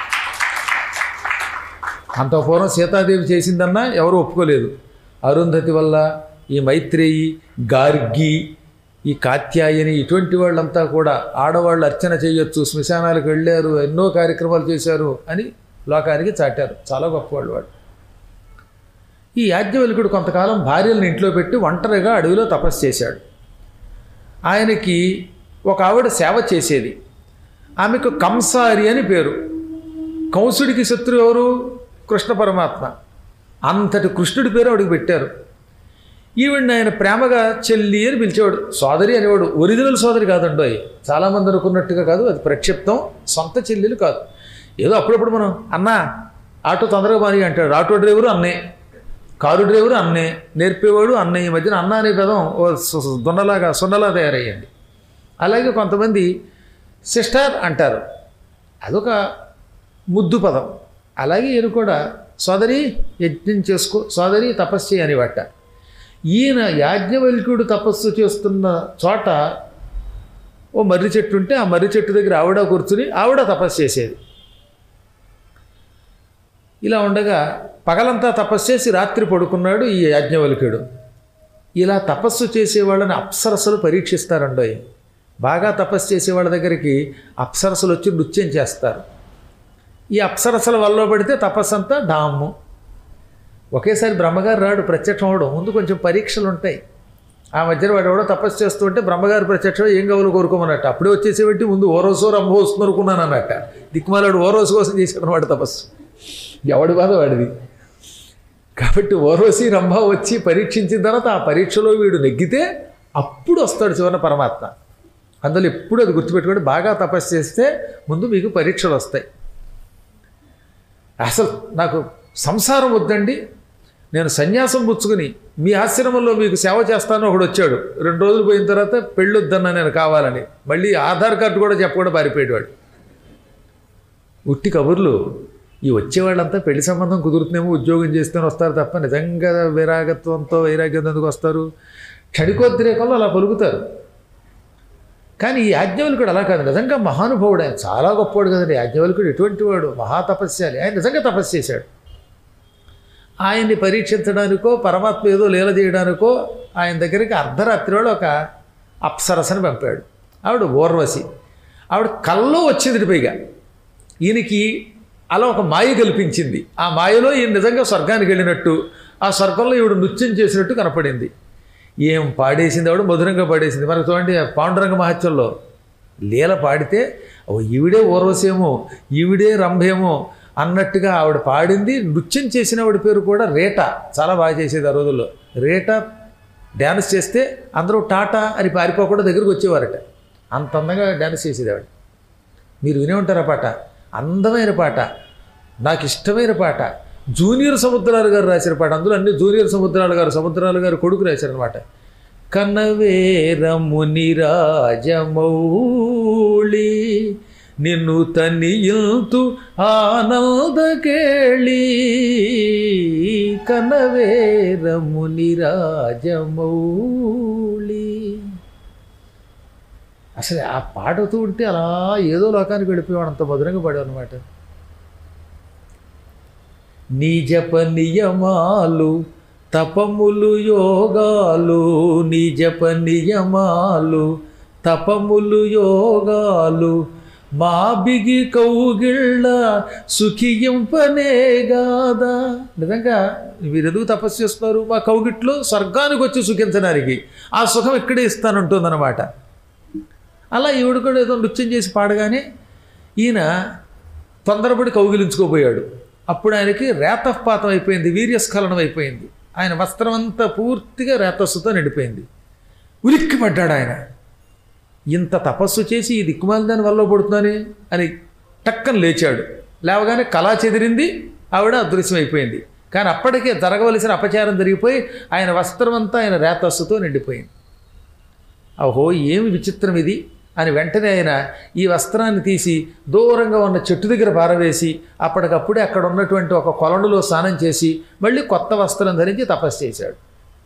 అంత పూర్వం సీతాదేవి చేసిందన్నా ఎవరు ఒప్పుకోలేదు. అరుంధతి వల్ల ఈ మైత్రేయి, గార్గి, ఈ కాత్యాయని ఇటువంటి వాళ్ళంతా కూడా ఆడవాళ్ళు అర్చన చేయొచ్చు, శ్మశానాలకు వెళ్ళారు, ఎన్నో కార్యక్రమాలు చేశారు అని లోకానికి చాటారు. చాలా గొప్పవాళ్ళు వాడు. ఈ యాజ్ఞవల్కుడు కొంతకాలం భార్యలను ఇంట్లో పెట్టి ఒంటరిగా అడవిలో తపస్సు చేశాడు. ఆయనకి ఒక ఆవిడ సేవ చేసేది. ఆమెకు కంసారి అని పేరు. కంసుడికి శత్రువు ఎవరు? కృష్ణ పరమాత్మ. అంతటి కృష్ణుడి పేరు ఆవిడికి పెట్టారు. ఈవిడిని ఆయన ప్రేమగా చెల్లి అని పిలిచేవాడు. సోదరి అనేవాడు. ఒరిజినల్ సోదరి కాదండోయ్, చాలామంది అనుకున్నట్టుగా కాదు, అది ప్రక్షిప్తం. సొంత చెల్లెలు కాదు. ఏదో అప్పుడప్పుడు మనం అన్న ఆటో తొందరగా బాగా అంటాడు. ఆటో డ్రైవరు అన్నే, కారు డ్రైవరు అన్నే, నేర్పేవాడు అన్నే. ఈ మధ్యన అన్న అనే పదం సున్నలా తయారయ్యండి. అలాగే కొంతమంది సిస్టర్ అంటారు, అదొక ముద్దు పదం. అలాగే ఈయన కూడా సోదరి యజ్ఞం చేసుకో, సోదరి తపస్సు చేయని వాట. ఈయన యాజ్ఞవల్క్యుడు తపస్సు చేస్తున్న చోట ఓ మర్రి చెట్టు ఉంటే ఆ మర్రి చెట్టు దగ్గర ఆవిడ కూర్చుని ఆవిడ తపస్సు చేసేది. ఇలా ఉండగా పగలంతా తపస్సు చేసి రాత్రి పడుకున్నాడు ఈ యాజ్ఞవల్క్యుడు. ఇలా తపస్సు చేసేవాళ్ళని అప్సరసలు పరీక్షిస్తారండోయ్. బాగా తపస్సు చేసేవాళ్ళ దగ్గరికి అప్సరసలు వచ్చి నృత్యం చేస్తారు. ఈ అప్సరసల వల్ల పడితే తపస్సు అంతా డాము. ఒకేసారి బ్రహ్మగారు రాడు, ప్రత్యక్షం అవడం. ముందు కొంచెం పరీక్షలు ఉంటాయి. ఆ మధ్యన వాడు ఎవడో తపస్సు చేస్తుంటే బ్రహ్మగారు ప్రత్యక్షం ఏం కావాలో కోరుకోమన్నట్టు. అప్పుడే వచ్చేసేబట్టి ముందు ఓరోసో రంభ వస్తుంది అనుకున్నాను అన్నట్ట. దిక్కుమాలాడు ఓరోసు కోసం చేశాడు వాడు తపస్సు. ఎవడి బాధ వాడిది. కాబట్టి ఓరోసి రంభ వచ్చి పరీక్షించిన తర్వాత ఆ పరీక్షలో వీడు నెగ్గితే అప్పుడు వస్తాడు చివరిన పరమాత్మ. అందులో ఎప్పుడు అది గుర్తుపెట్టుకోండి. బాగా తపస్సు చేస్తే ముందు మీకు పరీక్షలు వస్తాయి. అసలు నాకు సంసారం వద్దండి, నేను సన్యాసం పుచ్చుకుని మీ ఆశ్రమంలో మీకు సేవ చేస్తాను ఒకడు వచ్చాడు. 2 రోజులు పోయిన తర్వాత పెళ్ళొద్దన్నా నేను కావాలని, మళ్ళీ ఆధార్ కార్డు కూడా చెప్పకుండా పారిపోయేవాడు. ఉట్టి కబుర్లు. ఈ వచ్చేవాళ్ళంతా పెళ్లి సంబంధం కుదురుతుందేమో, ఉద్యోగం చేస్తూనే వస్తారు తప్ప నిజంగా వైరాగ్యంతో ఎందుకు వస్తారు? క్షణికోద్రేకంలో అలా పలుకుతారు. కానీ ఈ యాజ్ఞవల్కుడు అలా కాదు, నిజంగా మహానుభావుడు. ఆయన చాలా గొప్పవాడు కదండి యాజ్ఞవల్కుడు. ఎటువంటి వాడు, మహాతపస్యాలి. ఆయన నిజంగా తపస్సు చేశాడు. ఆయన్ని పరీక్షించడానికో పరమాత్మ ఏదో లీల చేయడానికో ఆయన దగ్గరికి అర్ధరాత్రి వాడు ఒక అప్సరసని పంపాడు. ఆవిడ ఊర్వశి. ఆవిడ కల్లో వచ్చింది. పైగా ఈయనకి అలా ఒక మాయ కల్పించింది. ఆ మాయలో ఈయన నిజంగా స్వర్గానికి వెళ్ళినట్టు, ఆ స్వర్గంలో ఈవిడ నృత్యం చేసినట్టు కనపడింది. ఏం పాడేసింది ఆవిడ, మధురంగా పాడేసింది. మనకు చూడండి పాండురంగ మహత్యంలో లీల పాడితే ఈవిడే ఊర్వశేమో ఈవిడే రంభేమో అన్నట్టుగా ఆవిడ పాడింది. నృత్యం చేసిన ఆవిడ పేరు కూడా రేట. చాలా బాగా చేసేది ఆ రోజుల్లో. రేట డ్యాన్స్ చేస్తే అందరూ టాటా అని పారిపోకుండా దగ్గరికి వచ్చేవారట. అంత అందంగా డ్యాన్స్ చేసేది ఆవిడ. మీరు వినే ఉంటారు ఆ పాట. అందమైన పాట, నాకు ఇష్టమైన పాట. జూనియర్ సముద్రాలు గారు రాసిన పాట. అందులో అన్ని జూనియర్ సముద్రాలు గారు కొడుకు రాశారనమాట. కనవేరముని రాజమౌళి నిన్ను తనియుల్తు ఆనందకేళి, కనవేరముని రాజమౌళి. అసలు ఆ పాడుతూ ఉంటే అలా ఏదో లోకానికి వెళ్ళిపోయాడు. అంత మధురంగా పాడావు అనమాట. నీ జప నియమాలు తపములు యోగాలు, నీ జప నియమాలు తపములు యోగాలు, మా బిగి కౌగిళ్ళ సుఖింపనేగాదా. నిజంగా మీరెందుకు తపస్సు చేస్తున్నారు? మా కౌగిట్లో స్వర్గానికి వచ్చి సుఖించడానికి, ఆ సుఖం ఇక్కడే ఇస్తానంటుందన్నమాట. అలా ఈవిడ కూడా ఏదో నృత్యం చేసి పాడగానే ఈయన తొందరపడి కౌగిలించుకోపోయాడు. అప్పుడు ఆయనకి రేతపాతం అయిపోయింది, వీర్యస్ఖలనం అయిపోయింది. ఆయన వస్త్రం అంతా పూర్తిగా రేతస్సుతో నిండిపోయింది. ఉలిక్కి పడ్డాడు ఆయన. ఇంత తపస్సు చేసి ఈ దిక్కుమాలి దాని వల్ల పడుతుందని అని టక్కన లేచాడు. లేవగానే కళా చెదిరింది, ఆవిడ అదృశ్యం అయిపోయింది. కానీ అప్పటికే జరగవలసిన అపచారం జరిగిపోయి ఆయన వస్త్రం అంతా ఆయన రేతస్సుతో నిండిపోయింది. ఓహో ఏమి విచిత్రం ఇది అని వెంటనే ఆయన ఈ వస్త్రాన్ని తీసి దూరంగా ఉన్న చెట్టు దగ్గర పారవేసి అప్పటికప్పుడే అక్కడ ఉన్నటువంటి ఒక కొలనులో స్నానం చేసి మళ్ళీ కొత్త వస్త్రం ధరించి తపస్సు చేశాడు.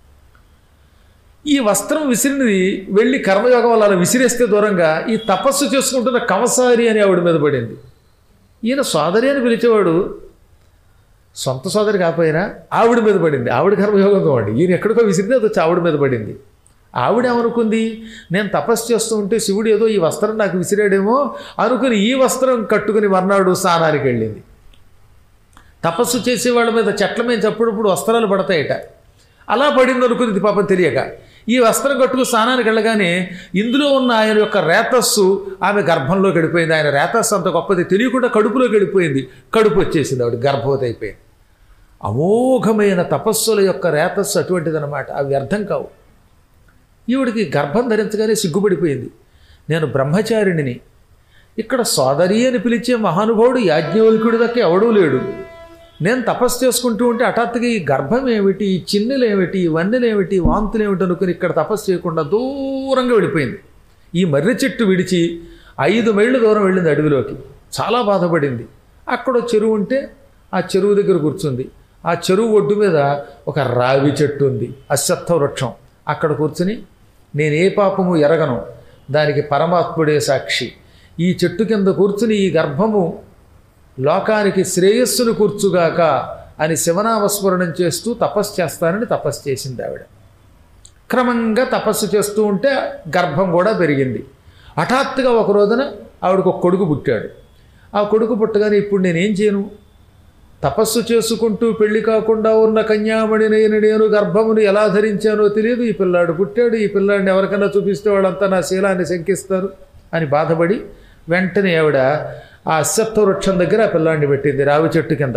ఈ వస్త్రం విసిరినది వెళ్ళి కర్మయోగం వల్ల అలా విసిరేస్తే దూరంగా ఈ తపస్సు చేసుకుంటున్న కంసారి అని ఆవిడ మీద పడింది. ఈయన సోదరి అని పిలిచేవాడు, సొంత సోదరి కాకపోయినా ఆవిడ మీద పడింది. ఆవిడ కర్మయోగంతో అండి. ఈయన ఎక్కడికో విసిరితే అది వచ్చి ఆవిడ మీద పడింది. ఆవిడేమనుకుంది, నేను తపస్సు చేస్తూ ఉంటే శివుడు ఏదో ఈ వస్త్రం నాకు విసిరాడేమో అనుకుని ఈ వస్త్రం కట్టుకుని మర్నాడు స్నానానికి వెళ్ళింది. తపస్సు చేసే వాళ్ళ మీద చెట్ల మీద చప్పుడప్పుడు వస్త్రాలు పడతాయట. అలా పడింది అనుకుంది పాపం తెలియక. ఈ వస్త్రం కట్టుకు స్నానానికి వెళ్ళగానే ఇందులో ఉన్న ఆయన యొక్క రేతస్సు ఆమె గర్భంలోకి వెళ్ళిపోయింది. ఆయన రేతస్సు అంత గొప్పది, తెలియకుండా కడుపులోకి వెళ్ళిపోయింది. కడుపు వచ్చేసింది, ఆవిడ గర్భవతి అయిపోయింది. అమోఘమైన తపస్సుల యొక్క రేతస్సు అటువంటిదన్నమాట. అవి వ్యర్థం కావు. ఈవిడికి గర్భం ధరించగానే సిగ్గుపడిపోయింది. నేను బ్రహ్మచారిణిని, ఇక్కడ సోదరి అని పిలిచే మహానుభావుడు యాజ్ఞవల్కుడి దక్క ఎవడూ లేడు. నేను తపస్సు చేసుకుంటూ ఉంటే హఠాత్తుగా ఈ గర్భం ఏమిటి, ఈ చిన్నెలు ఏమిటి, ఈ వన్నెలు ఏమిటి, వాంతులు ఏమిటి అనుకుని ఇక్కడ తపస్సు చేయకుండా దూరంగా వెళ్ళిపోయింది. ఈ మర్రి చెట్టు విడిచి 5 మైళ్ళ దూరం వెళ్ళింది అడవిలోకి. చాలా బాధపడింది. అక్కడ చెరువు ఉంటే ఆ చెరువు దగ్గర కూర్చుంది. ఆ చెరువు ఒడ్డు మీద ఒక రావి చెట్టు ఉంది, అశ్వత్థ వృక్షం. అక్కడ కూర్చుని నేను ఏ పాపము ఎరగను, దానికి పరమాత్ముడే సాక్షి, ఈ చెట్టు కింద కూర్చుని ఈ గర్భము లోకానికి శ్రేయస్సును కూర్చుగాక అని శివనామస్మరణం చేస్తూ తపస్సు చేస్తానని తపస్సు చేసింది ఆవిడ. క్రమంగా తపస్సు చేస్తూ ఉంటే గర్భం కూడా పెరిగింది. హఠాత్తుగా ఒక రోజున ఆవిడకు ఒక కొడుకు పుట్టాడు. ఆ కొడుకు పుట్టగానే ఇప్పుడు నేనేం చేయను, తపస్సు చేసుకుంటూ పెళ్లి కాకుండా ఉన్న కన్యామణినైన నేను గర్భమును ఎలా ధరించానో తెలియదు. ఈ పిల్లాడు పుట్టాడు, ఈ పిల్లాడిని ఎవరికైనా చూపిస్తే వాళ్ళంతా నా శీలాన్ని శంకిస్తారు అని బాధపడి వెంటనే ఆవిడ ఆ అశ్వత్థ వృక్షం దగ్గర ఆ పిల్లాడిని పెట్టింది, రావి చెట్టు కింద.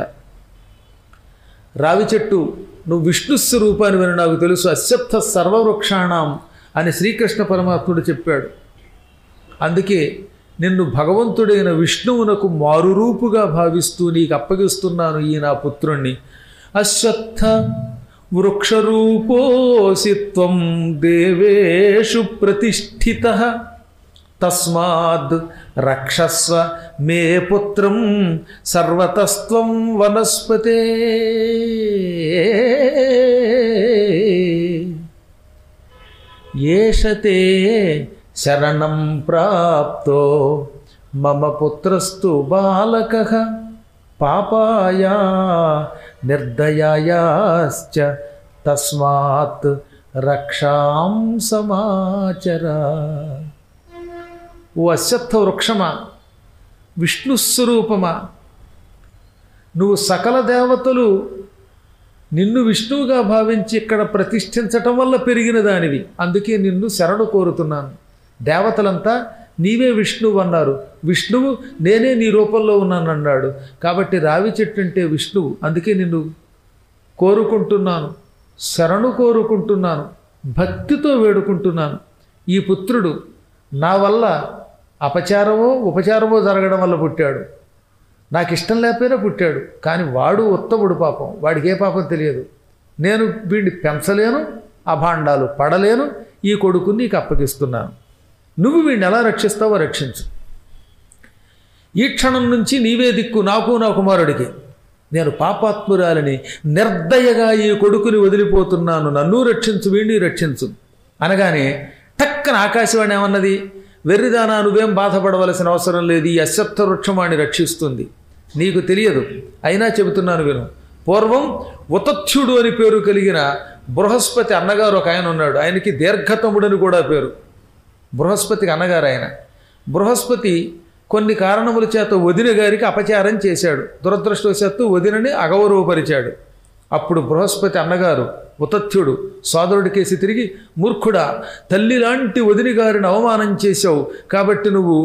రావి చెట్టు, నువ్వు విష్ణు స్వరూపాన్ని విని నాకు తెలుసు, అశ్వత్థ సర్వవృక్షాణం అని శ్రీకృష్ణ పరమాత్ముడు చెప్పాడు. అందుకే నిన్ను భగవంతుడైన విష్ణువునకు మారురూపుగా భావిస్తూ నీకు అప్పగిస్తున్నాను ఈ నా పుత్రుణ్ణి. అశ్వత్థ వృక్షరూపోసి త్వం దేవేషు ప్రతిష్ఠితః తస్మాద్ రక్షస్వ మే పుత్రం సర్వతస్త్వం వనస్పతే. ఏషతే శరణం ప్రాప్తో మమ పుత్రస్తు బాలకః పాపాయ నిర్దయాయాశ్చ తస్మాత్ రక్షాం సమాచర. ఓ అశ్వత్థ వృక్షమా, విష్ణుస్వరూపమా, నువ్వు సకల దేవతలు నిన్ను విష్ణువుగా భావించి ఇక్కడ ప్రతిష్ఠించటం వల్ల పెరిగిన దానివి. అందుకే నిన్ను శరణు కోరుతున్నాను. దేవతలంతా నీవే విష్ణువు అన్నారు. విష్ణువు నేనే నీ రూపంలో ఉన్నాను అన్నాడు. కాబట్టి రావి చెట్టు అంటే విష్ణువు. అందుకే నిన్ను కోరుకుంటున్నాను, శరణు కోరుకుంటున్నాను, భక్తితో వేడుకుంటున్నాను. ఈ పుత్రుడు నా వల్ల అపచారమో ఉపచారమో జరగడం వల్ల పుట్టాడు. నాకు ఇష్టం లేకపోయినా పుట్టాడు. కానీ వాడు ఉత్తముడు, పాపం వాడికి ఏ పాపం తెలియదు. నేను వీడిని పెంచలేను, అభాండాలు పడలేను. ఈ కొడుకుని నీకు అప్పగిస్తున్నాను. నువ్వు వీడిని ఎలా రక్షిస్తావో రక్షించు. ఈ క్షణం నుంచి నీవే దిక్కు నాకు, నా కుమారుడికి. నేను పాపాత్మురాలని నిర్దయగా ఈ కొడుకుని వదిలిపోతున్నాను. నన్ను రక్షించు, వీడిని రక్షించు అనగానే టక్కన ఆకాశవాణి ఏమన్నది, వెర్రిదానా నువ్వేం బాధపడవలసిన అవసరం లేదు, ఈ అశ్వత్థ వృక్షమాన్ని రక్షిస్తుంది. నీకు తెలియదు, అయినా చెబుతున్నాను విను. పూర్వం ఉతథ్యుడు అని పేరు కలిగిన బృహస్పతి అన్నగారు ఒక ఆయన ఉన్నాడు. ఆయనకి దీర్ఘతముడని కూడా పేరు. బృహస్పతికి అన్నగారు ఆయన. బృహస్పతి కొన్ని కారణముల చేత వదిన గారికి అపచారం చేశాడు. దురదృష్టవశాత్తు వదినని అగౌరవపరిచాడు. అప్పుడు బృహస్పతి అన్నగారు ఉతథ్యుడు సోదరుడి కేసి తిరిగి, మూర్ఖుడా, తల్లి లాంటి వదిని గారిని అవమానం చేశావు, కాబట్టి నువ్వు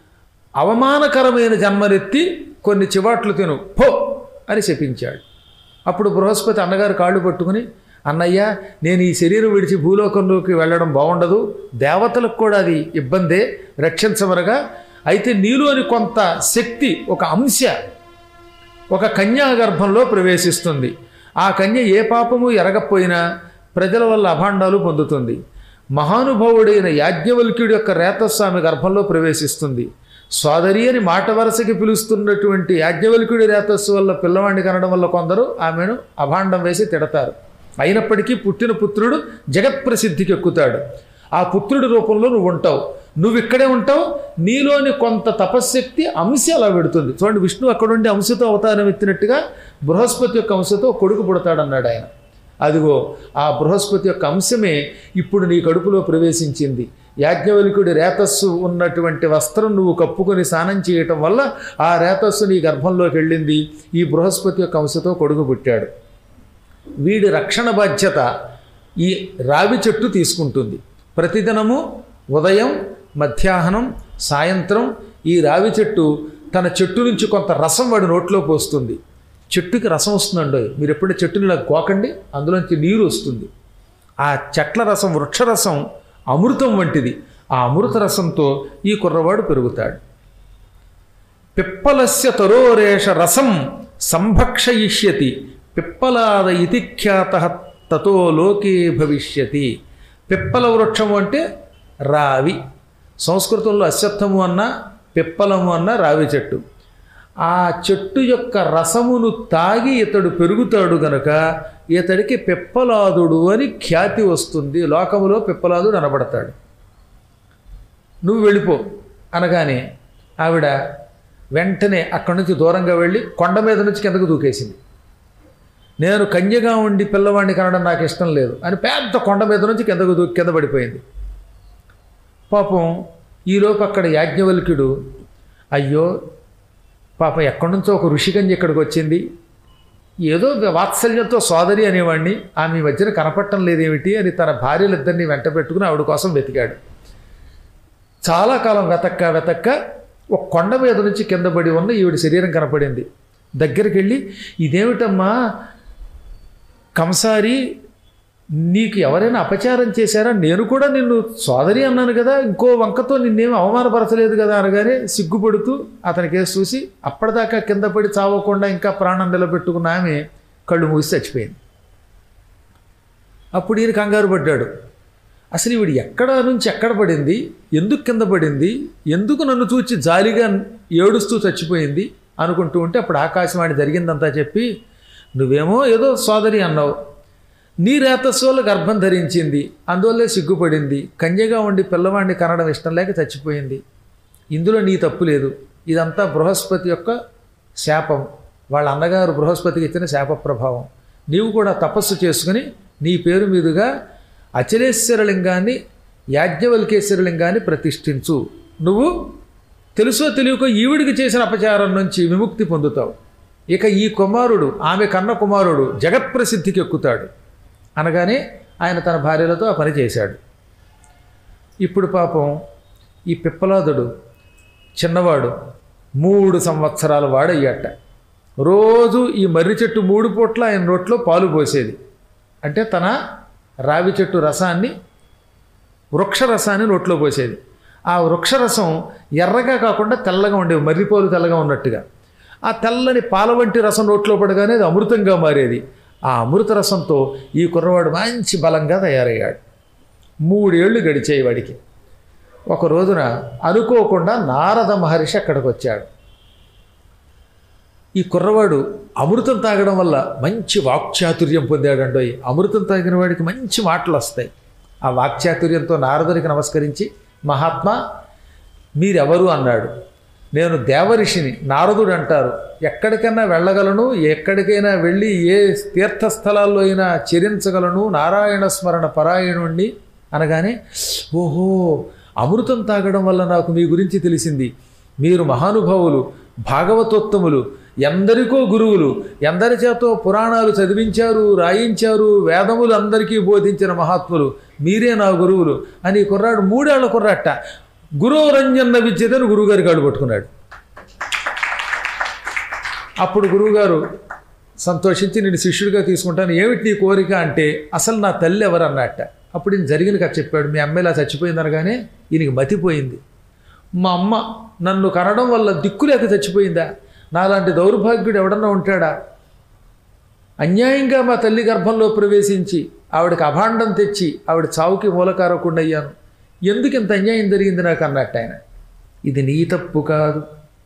అవమానకరమైన జన్మనెత్తి కొన్ని చివాట్లు తిను పో అని శపించాడు. అప్పుడు బృహస్పతి అన్నగారు కాళ్ళు పట్టుకుని, అన్నయ్య, నేను ఈ శరీరం విడిచి భూలోకంలోకి వెళ్ళడం బాగుండదు, దేవతలకు కూడా అది ఇబ్బందే, రక్షించమరగా. అయితే నీలోని కొంత శక్తి, ఒక అంశ ఒక కన్యా గర్భంలో ప్రవేశిస్తుంది. ఆ కన్య ఏ పాపము ఎరగకపోయినా ప్రజల వల్ల అభాండాలు పొందుతుంది. మహానుభావుడైన యాజ్ఞవల్క్యుడి యొక్క రేతస్వామి గర్భంలో ప్రవేశిస్తుంది. సోదరి అని మాట వరసకి పిలుస్తున్నటువంటి యాజ్ఞవల్క్యుడి రేతస్సు వల్ల పిల్లవాడిని కనడం వల్ల కొందరు ఆమెను అభాండం వేసి తిడతారు. అయినప్పటికీ పుట్టిన పుత్రుడు జగత్ప్రసిద్ధికి ఎక్కుతాడు. ఆ పుత్రుడి రూపంలో నువ్వు ఉంటావు. నువ్వు ఇక్కడే ఉంటావు. నీలోని కొంత తపశ్శక్తి అంశ అలా పెడుతుంది. చూడండి, విష్ణువు అక్కడుండి అంశతో అవతారం ఎత్తినట్టుగా బృహస్పతి యొక్క అంశతో కొడుకు పుడతాడన్నాడు ఆయన. అదిగో ఆ బృహస్పతి యొక్క అంశమే ఇప్పుడు నీ కడుపులో ప్రవేశించింది. యాజ్ఞవల్క్యుడి రేతస్సు ఉన్నటువంటి వస్త్రం నువ్వు కప్పుకొని స్నానం చేయటం వల్ల ఆ రేతస్సు నీ గర్భంలోకి వెళ్ళింది. ఈ బృహస్పతి యొక్క అంశతో కొడుకు పుట్టాడు. వీడి రక్షణ బాధ్యత ఈ రావి చెట్టు తీసుకుంటుంది. ప్రతిదినము ఉదయం, మధ్యాహ్నం, సాయంత్రం ఈ రావి చెట్టు తన చెట్టు నుంచి కొంత రసం వాడి నోట్లో పోస్తుంది. చెట్టుకి రసం వస్తుందండి. మీరు ఎప్పుడైనా చెట్టుని ఇలా గోకండి, అందులోంచి నీరు వస్తుంది. ఆ చెట్ల రసం, వృక్షరసం అమృతం వంటిది. ఆ అమృత రసంతో ఈ కుర్రవాడు పెరుగుతాడు. పిప్పలస్య తరోరేష రసం సంభక్షయిష్యతి పిప్పలాద ఇతి ఖ్యాతః తతో లోకే భవిష్యతి. పిప్పల వృక్షము అంటే రావి. సంస్కృతంలో అశ్వత్థము అన్న, పిప్పలము అన్న రావి చెట్టు. ఆ చెట్టు యొక్క రసమును తాగి ఇతడు పెరుగుతాడు గనక ఇతడికి పిప్పలాదుడు అని ఖ్యాతి వస్తుంది. లోకములో పిప్పలాదుడు అనబడతాడు. నువ్వు వెళ్ళిపో అనగానే ఆవిడ వెంటనే అక్కడి నుంచి దూరంగా వెళ్ళి కొండ మీద నుంచి కిందకు దూకేసింది. నేను కన్యగా ఉండి పిల్లవాడిని కనడం నాకు ఇష్టం లేదు అని పెద్ద కొండ మీద నుంచి కింద పడిపోయింది. పాపం ఈలోపు అక్కడ యాజ్ఞవల్క్యుడు, అయ్యో పాపం ఎక్కడి నుంచో ఒక ఋషికన్య ఇక్కడికి వచ్చింది, ఏదో వాత్సల్యంతో సోదరి అనేవాడిని, ఆమె మధ్యన కనపడటం లేదేమిటి అని తన భార్యలిద్దరినీ వెంట పెట్టుకుని ఆవిడ కోసం వెతికాడు. చాలా కాలం వెతక్క ఒక కొండ మీద నుంచి కింద పడి ఉన్న ఈవిడ శరీరం కనపడింది. దగ్గరికి వెళ్ళి, ఇదేమిటమ్మా కంసారి, నీకు ఎవరైనా అపచారం చేశారా? నేను కూడా నిన్ను సోదరి అన్నాను కదా, ఇంకో వంకతో నిన్నేమి అవమానపరచలేదు కదా అనగానే సిగ్గుపడుతూ అతని కేసు చూసి అప్పటిదాకా కింద పడి చావకుండా ఇంకా ప్రాణం నిలబెట్టుకున్న ఆమె కళ్ళు మూసి చచ్చిపోయింది. అప్పుడు ఈయన కంగారు పడ్డాడు. అసలు ఈవిడ ఎక్కడ నుంచి ఎక్కడ పడింది, ఎందుకు కింద పడింది, ఎందుకు నన్ను చూచి జాలిగా ఏడుస్తూ చచ్చిపోయింది అనుకుంటూ ఉంటే అప్పుడు ఆకాశవాణి జరిగిందంతా చెప్పి, నువ్వేమో ఏదో సోదరి అన్నావు, నీ రేతస్సులో గర్భం ధరించింది, అందువల్లే సిగ్గుపడింది, కన్యగా ఉండి పిల్లవాడిని కనడం ఇష్టం లేక చచ్చిపోయింది, ఇందులో నీ తప్పు లేదు, ఇదంతా బృహస్పతి యొక్క శాపం, వాళ్ళ అన్నగారు బృహస్పతికి ఇచ్చిన శాప ప్రభావం. నీవు కూడా తపస్సు చేసుకుని నీ పేరు మీదుగా అచలేశ్వరలింగాన్ని యాజ్ఞవల్కేశ్వరలింగాన్ని ప్రతిష్ఠించు, నువ్వు తెలుసో తెలియకో ఈవిడికి చేసిన అపచారం నుంచి విముక్తి పొందుతావు. ఇక ఈ కుమారుడు, ఆమె కన్న కుమారుడు జగత్ప్రసిద్ధికి ఎక్కుతాడు అనగానే ఆయన తన భార్యలతో ఆ పని చేశాడు. ఇప్పుడు పాపం ఈ పిప్పలాదుడు చిన్నవాడు 3 సంవత్సరాల వాడయ్యాట. రోజు ఈ మర్రి చెట్టు 3 పూట్ల ఆయన నోట్లో పాలు పోసేది. అంటే తన రావి చెట్టు రసాన్ని, వృక్షరసాన్ని నోట్లో పోసేది. ఆ వృక్షరసం ఎర్రగా కాకుండా తెల్లగా ఉండేవి, మర్రిపాలు తెల్లగా ఉన్నట్టుగా. ఆ తెల్లని పాల వంటి రసం నోట్లో పడగానే అది అమృతంగా మారేది. ఆ అమృత రసంతో ఈ కుర్రవాడు మంచి బలంగా తయారయ్యాడు. 3 ఏళ్ళు గడిచాయి వాడికి. ఒక రోజున అనుకోకుండా నారద మహర్షి అక్కడికి వచ్చాడు. ఈ కుర్రవాడు అమృతం తాగడం వల్ల మంచి వాక్చాతుర్యం పొందాడండోయ్. అమృతం తాగిన వాడికి మంచి మాటలు వస్తాయి. ఆ వాక్చాతుర్యంతో నారదునికి నమస్కరించి, మహాత్మా మీరెవరు అన్నాడు. నేను దేవరిషిని, నారదుడు అంటారు. ఎక్కడికైనా వెళ్ళగలను, ఎక్కడికైనా వెళ్ళి ఏ తీర్థస్థలాల్లో అయినా చరించగలను, నారాయణ స్మరణ పరాయణుణ్ణి అనగానే, ఓహో అమృతం తాగడం వల్ల నాకు మీ గురించి తెలిసింది. మీరు మహానుభావులు, భాగవతోత్తములు, ఎందరికో గురువులు, ఎందరి చేతో పురాణాలు చదివించారు, రాయించారు, వేదములు అందరికీ బోధించిన మహాత్ములు, మీరే నా గురువులు అని కుర్రాడు 3 ఏళ్ల కుర్రాట గురువురంజన్న విద్యతను గురువుగారి కాడు పట్టుకున్నాడు. అప్పుడు గురువుగారు సంతోషించి నేను శిష్యుడిగా తీసుకుంటాను, ఏమిటి నీ కోరిక అంటే, అసలు నా తల్లి ఎవరు అన్నట్ట. అప్పుడు ఈయన జరిగిన కథ చెప్పాడు. మీ అమ్మ ఇలా చచ్చిపోయింది అనగానే ఈయనకి మతిపోయింది. మా అమ్మ నన్ను కనడం వల్ల దిక్కులేక చచ్చిపోయిందా, నాలాంటి దౌర్భాగ్యుడు ఎవడన్నా ఉంటాడా, అన్యాయంగా మా తల్లి గర్భంలో ప్రవేశించి ఆవిడకి అభాండం తెచ్చి ఆవిడ చావుకి మూలకారకుండా అయ్యాను, ఎందుకు ఇంత అన్యాయం జరిగింది నాకు అన్నట్టు ఆయన. ఇది నీ తప్పు కాదు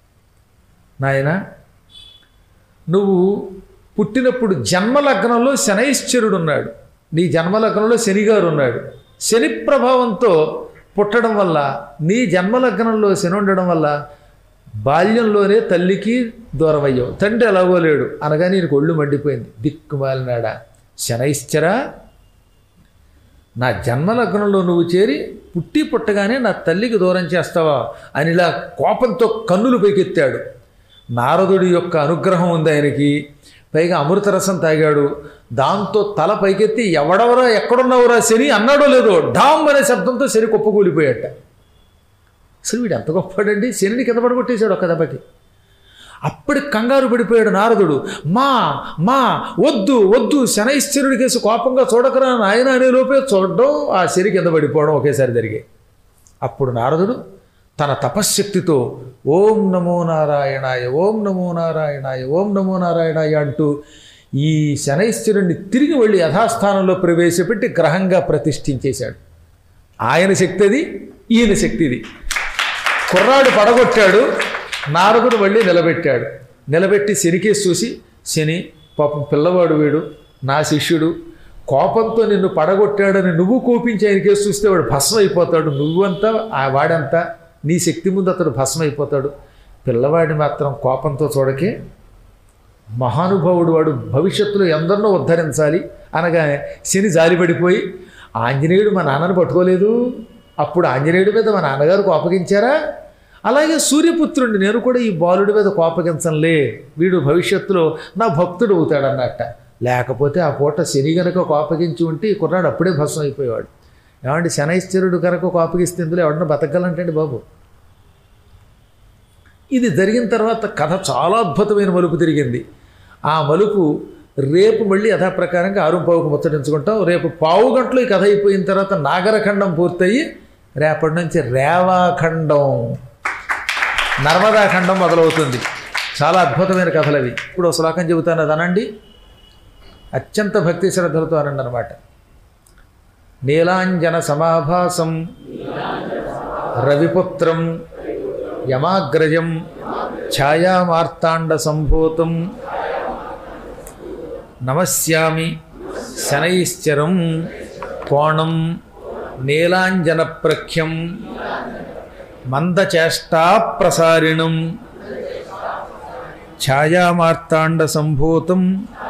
నాయన, నువ్వు పుట్టినప్పుడు జన్మలగ్నంలో శనైశ్చరుడు ఉన్నాడు, నీ జన్మలగ్నంలో శనిగారు ఉన్నాడు. శని ప్రభావంతో పుట్టడం వల్ల, నీ జన్మలగ్నంలో శని ఉండడం వల్ల బాల్యంలోనే తల్లికి దూరం అయ్యావు, తండ్రి ఎలాగో లేడు అనగానే నీకు ఒళ్ళు మండిపోయింది. దిక్కుమాలినాడా శనైశ్చరా, నా జన్మలగ్నంలో నువ్వు చేరి పుట్టి పుట్టగానే నా తల్లికి దూరం చేస్తావా అని ఇలా కోపంతో కన్నులు పైకెత్తాడు. నారదుడి యొక్క అనుగ్రహం ఉంది ఆయనకి, పైగా అమృతరసం తాగాడు. దాంతో తల పైకెత్తి ఎవడెవరా ఎక్కడున్నావురా శని అన్నాడో లేదో డామ్ అనే శబ్దంతో శని కుప్పకూలిపోయాట. అసలు వీడు ఎంత గొప్పవాడండి, శనిని కింద పడగొట్టేశాడు ఒక్క దెబ్బకి. అప్పటికి కంగారు పడిపోయాడు నారదుడు. మా మా వద్దు వద్దు శనైశ్చరుడి కేసు కోపంగా చూడకరా ఆయన అనే లోపే చూడడం, ఆ శని కింద పడిపోవడం ఒకేసారి జరిగాయి. అప్పుడు నారదుడు తన తపశ్శక్తితో ఓం నమో నారాయణాయ, ఓం నమో నారాయణాయ, ఓం నమో నారాయణాయ అంటూ ఈ శనైశ్చరుణ్ణి తిరిగి వెళ్ళి యథాస్థానంలో ప్రవేశపెట్టి గ్రహంగా ప్రతిష్ఠించేశాడు. ఆయన శక్తి అది, ఈయన శక్తి ఇది. కుర్రాడు పడగొట్టాడు, నారదుడు మళ్ళీ నిలబెట్టాడు. నిలబెట్టి శనికేసి చూసి, శని పాపం పిల్లవాడు వీడు, నా శిష్యుడు, కోపంతో నిన్ను పడగొట్టాడని నువ్వు కోపించి ఆయన కేసు చూస్తే వాడు భస్మం అయిపోతాడు, నువ్వంతా ఆ వాడంతా నీ శక్తి ముందు అతడు భస్మం అయిపోతాడు, పిల్లవాడిని మాత్రం కోపంతో చూడకే, మహానుభావుడు వాడు, భవిష్యత్తులో ఎందరినో ఉద్ధరించాలి అనగానే శని జాలిపడిపోయి, ఆంజనేయుడు మా నాన్నని పట్టుకోలేదు, అప్పుడు ఆంజనేయుడి మీద మా నాన్నగారు కోపగించారా, అలాగే సూర్యపుత్రుడిని నేను కూడా ఈ బాలుడి మీద కోపగించంలే, వీడు భవిష్యత్తులో నా భక్తుడు అవుతాడన్నట్ట. లేకపోతే ఆ పూట శని గనక కోపగించి ఉంటే ఈ కుర్రాడు అప్పుడే భస్మం అయిపోయేవాడు. ఏమంటే శనైశ్చరుడు కనుక కోపగిస్తే ఇందులో ఎవడన్నా బతకాలంటండి బాబు. ఇది జరిగిన తర్వాత కథ చాలా అద్భుతమైన మలుపు తిరిగింది. ఆ మలుపు రేపు మళ్ళీ యథాప్రకారంగా 6:15కు ముచ్చటించుకుంటాం. రేపు పావు గంటలో ఈ కథ అయిపోయిన తర్వాత నాగరఖండం పూర్తయి రేపటి నుంచి రేవాఖండం, నర్మదాఖండం మొదలవుతుంది. చాలా అద్భుతమైన కథలు అవి. ఇప్పుడు ఒక శ్లోకం చెబుతాను, అది అనండి. అత్యంత భక్తి శ్రద్ధలతో అనండి అనమాట. నీలాంజన సమాభాసం రవిపుత్రం యమాగ్రజం ఛాయామార్తాండ సంభూతం నమస్యామి శనైశ్చరం కోణం నీలాంజన ప్రఖ్యం మందచేష్టా ప్రసారిణం ఛాయామార్తాండ సంభూతం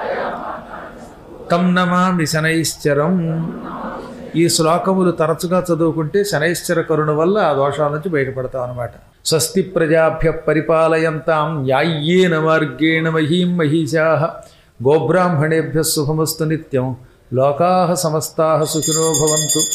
తం నమామి శనైశ్చరం. ఈ శ్లోకములు తరచుగా చదువుకుంటే శనైశ్చర కరుణ వల్ల ఆ దోషాల నుంచి బయటపడతాం అనమాట. స్వస్తి ప్రజాభ్య పరిపాలయంతాం న్యాయ్యేన మార్గేణ మహీం మహిషాః గోబ్రాహ్మణేభ్యः శుభమస్తు నిత్యం. లోకాః సమస్తాః సుఖినో భవంతు.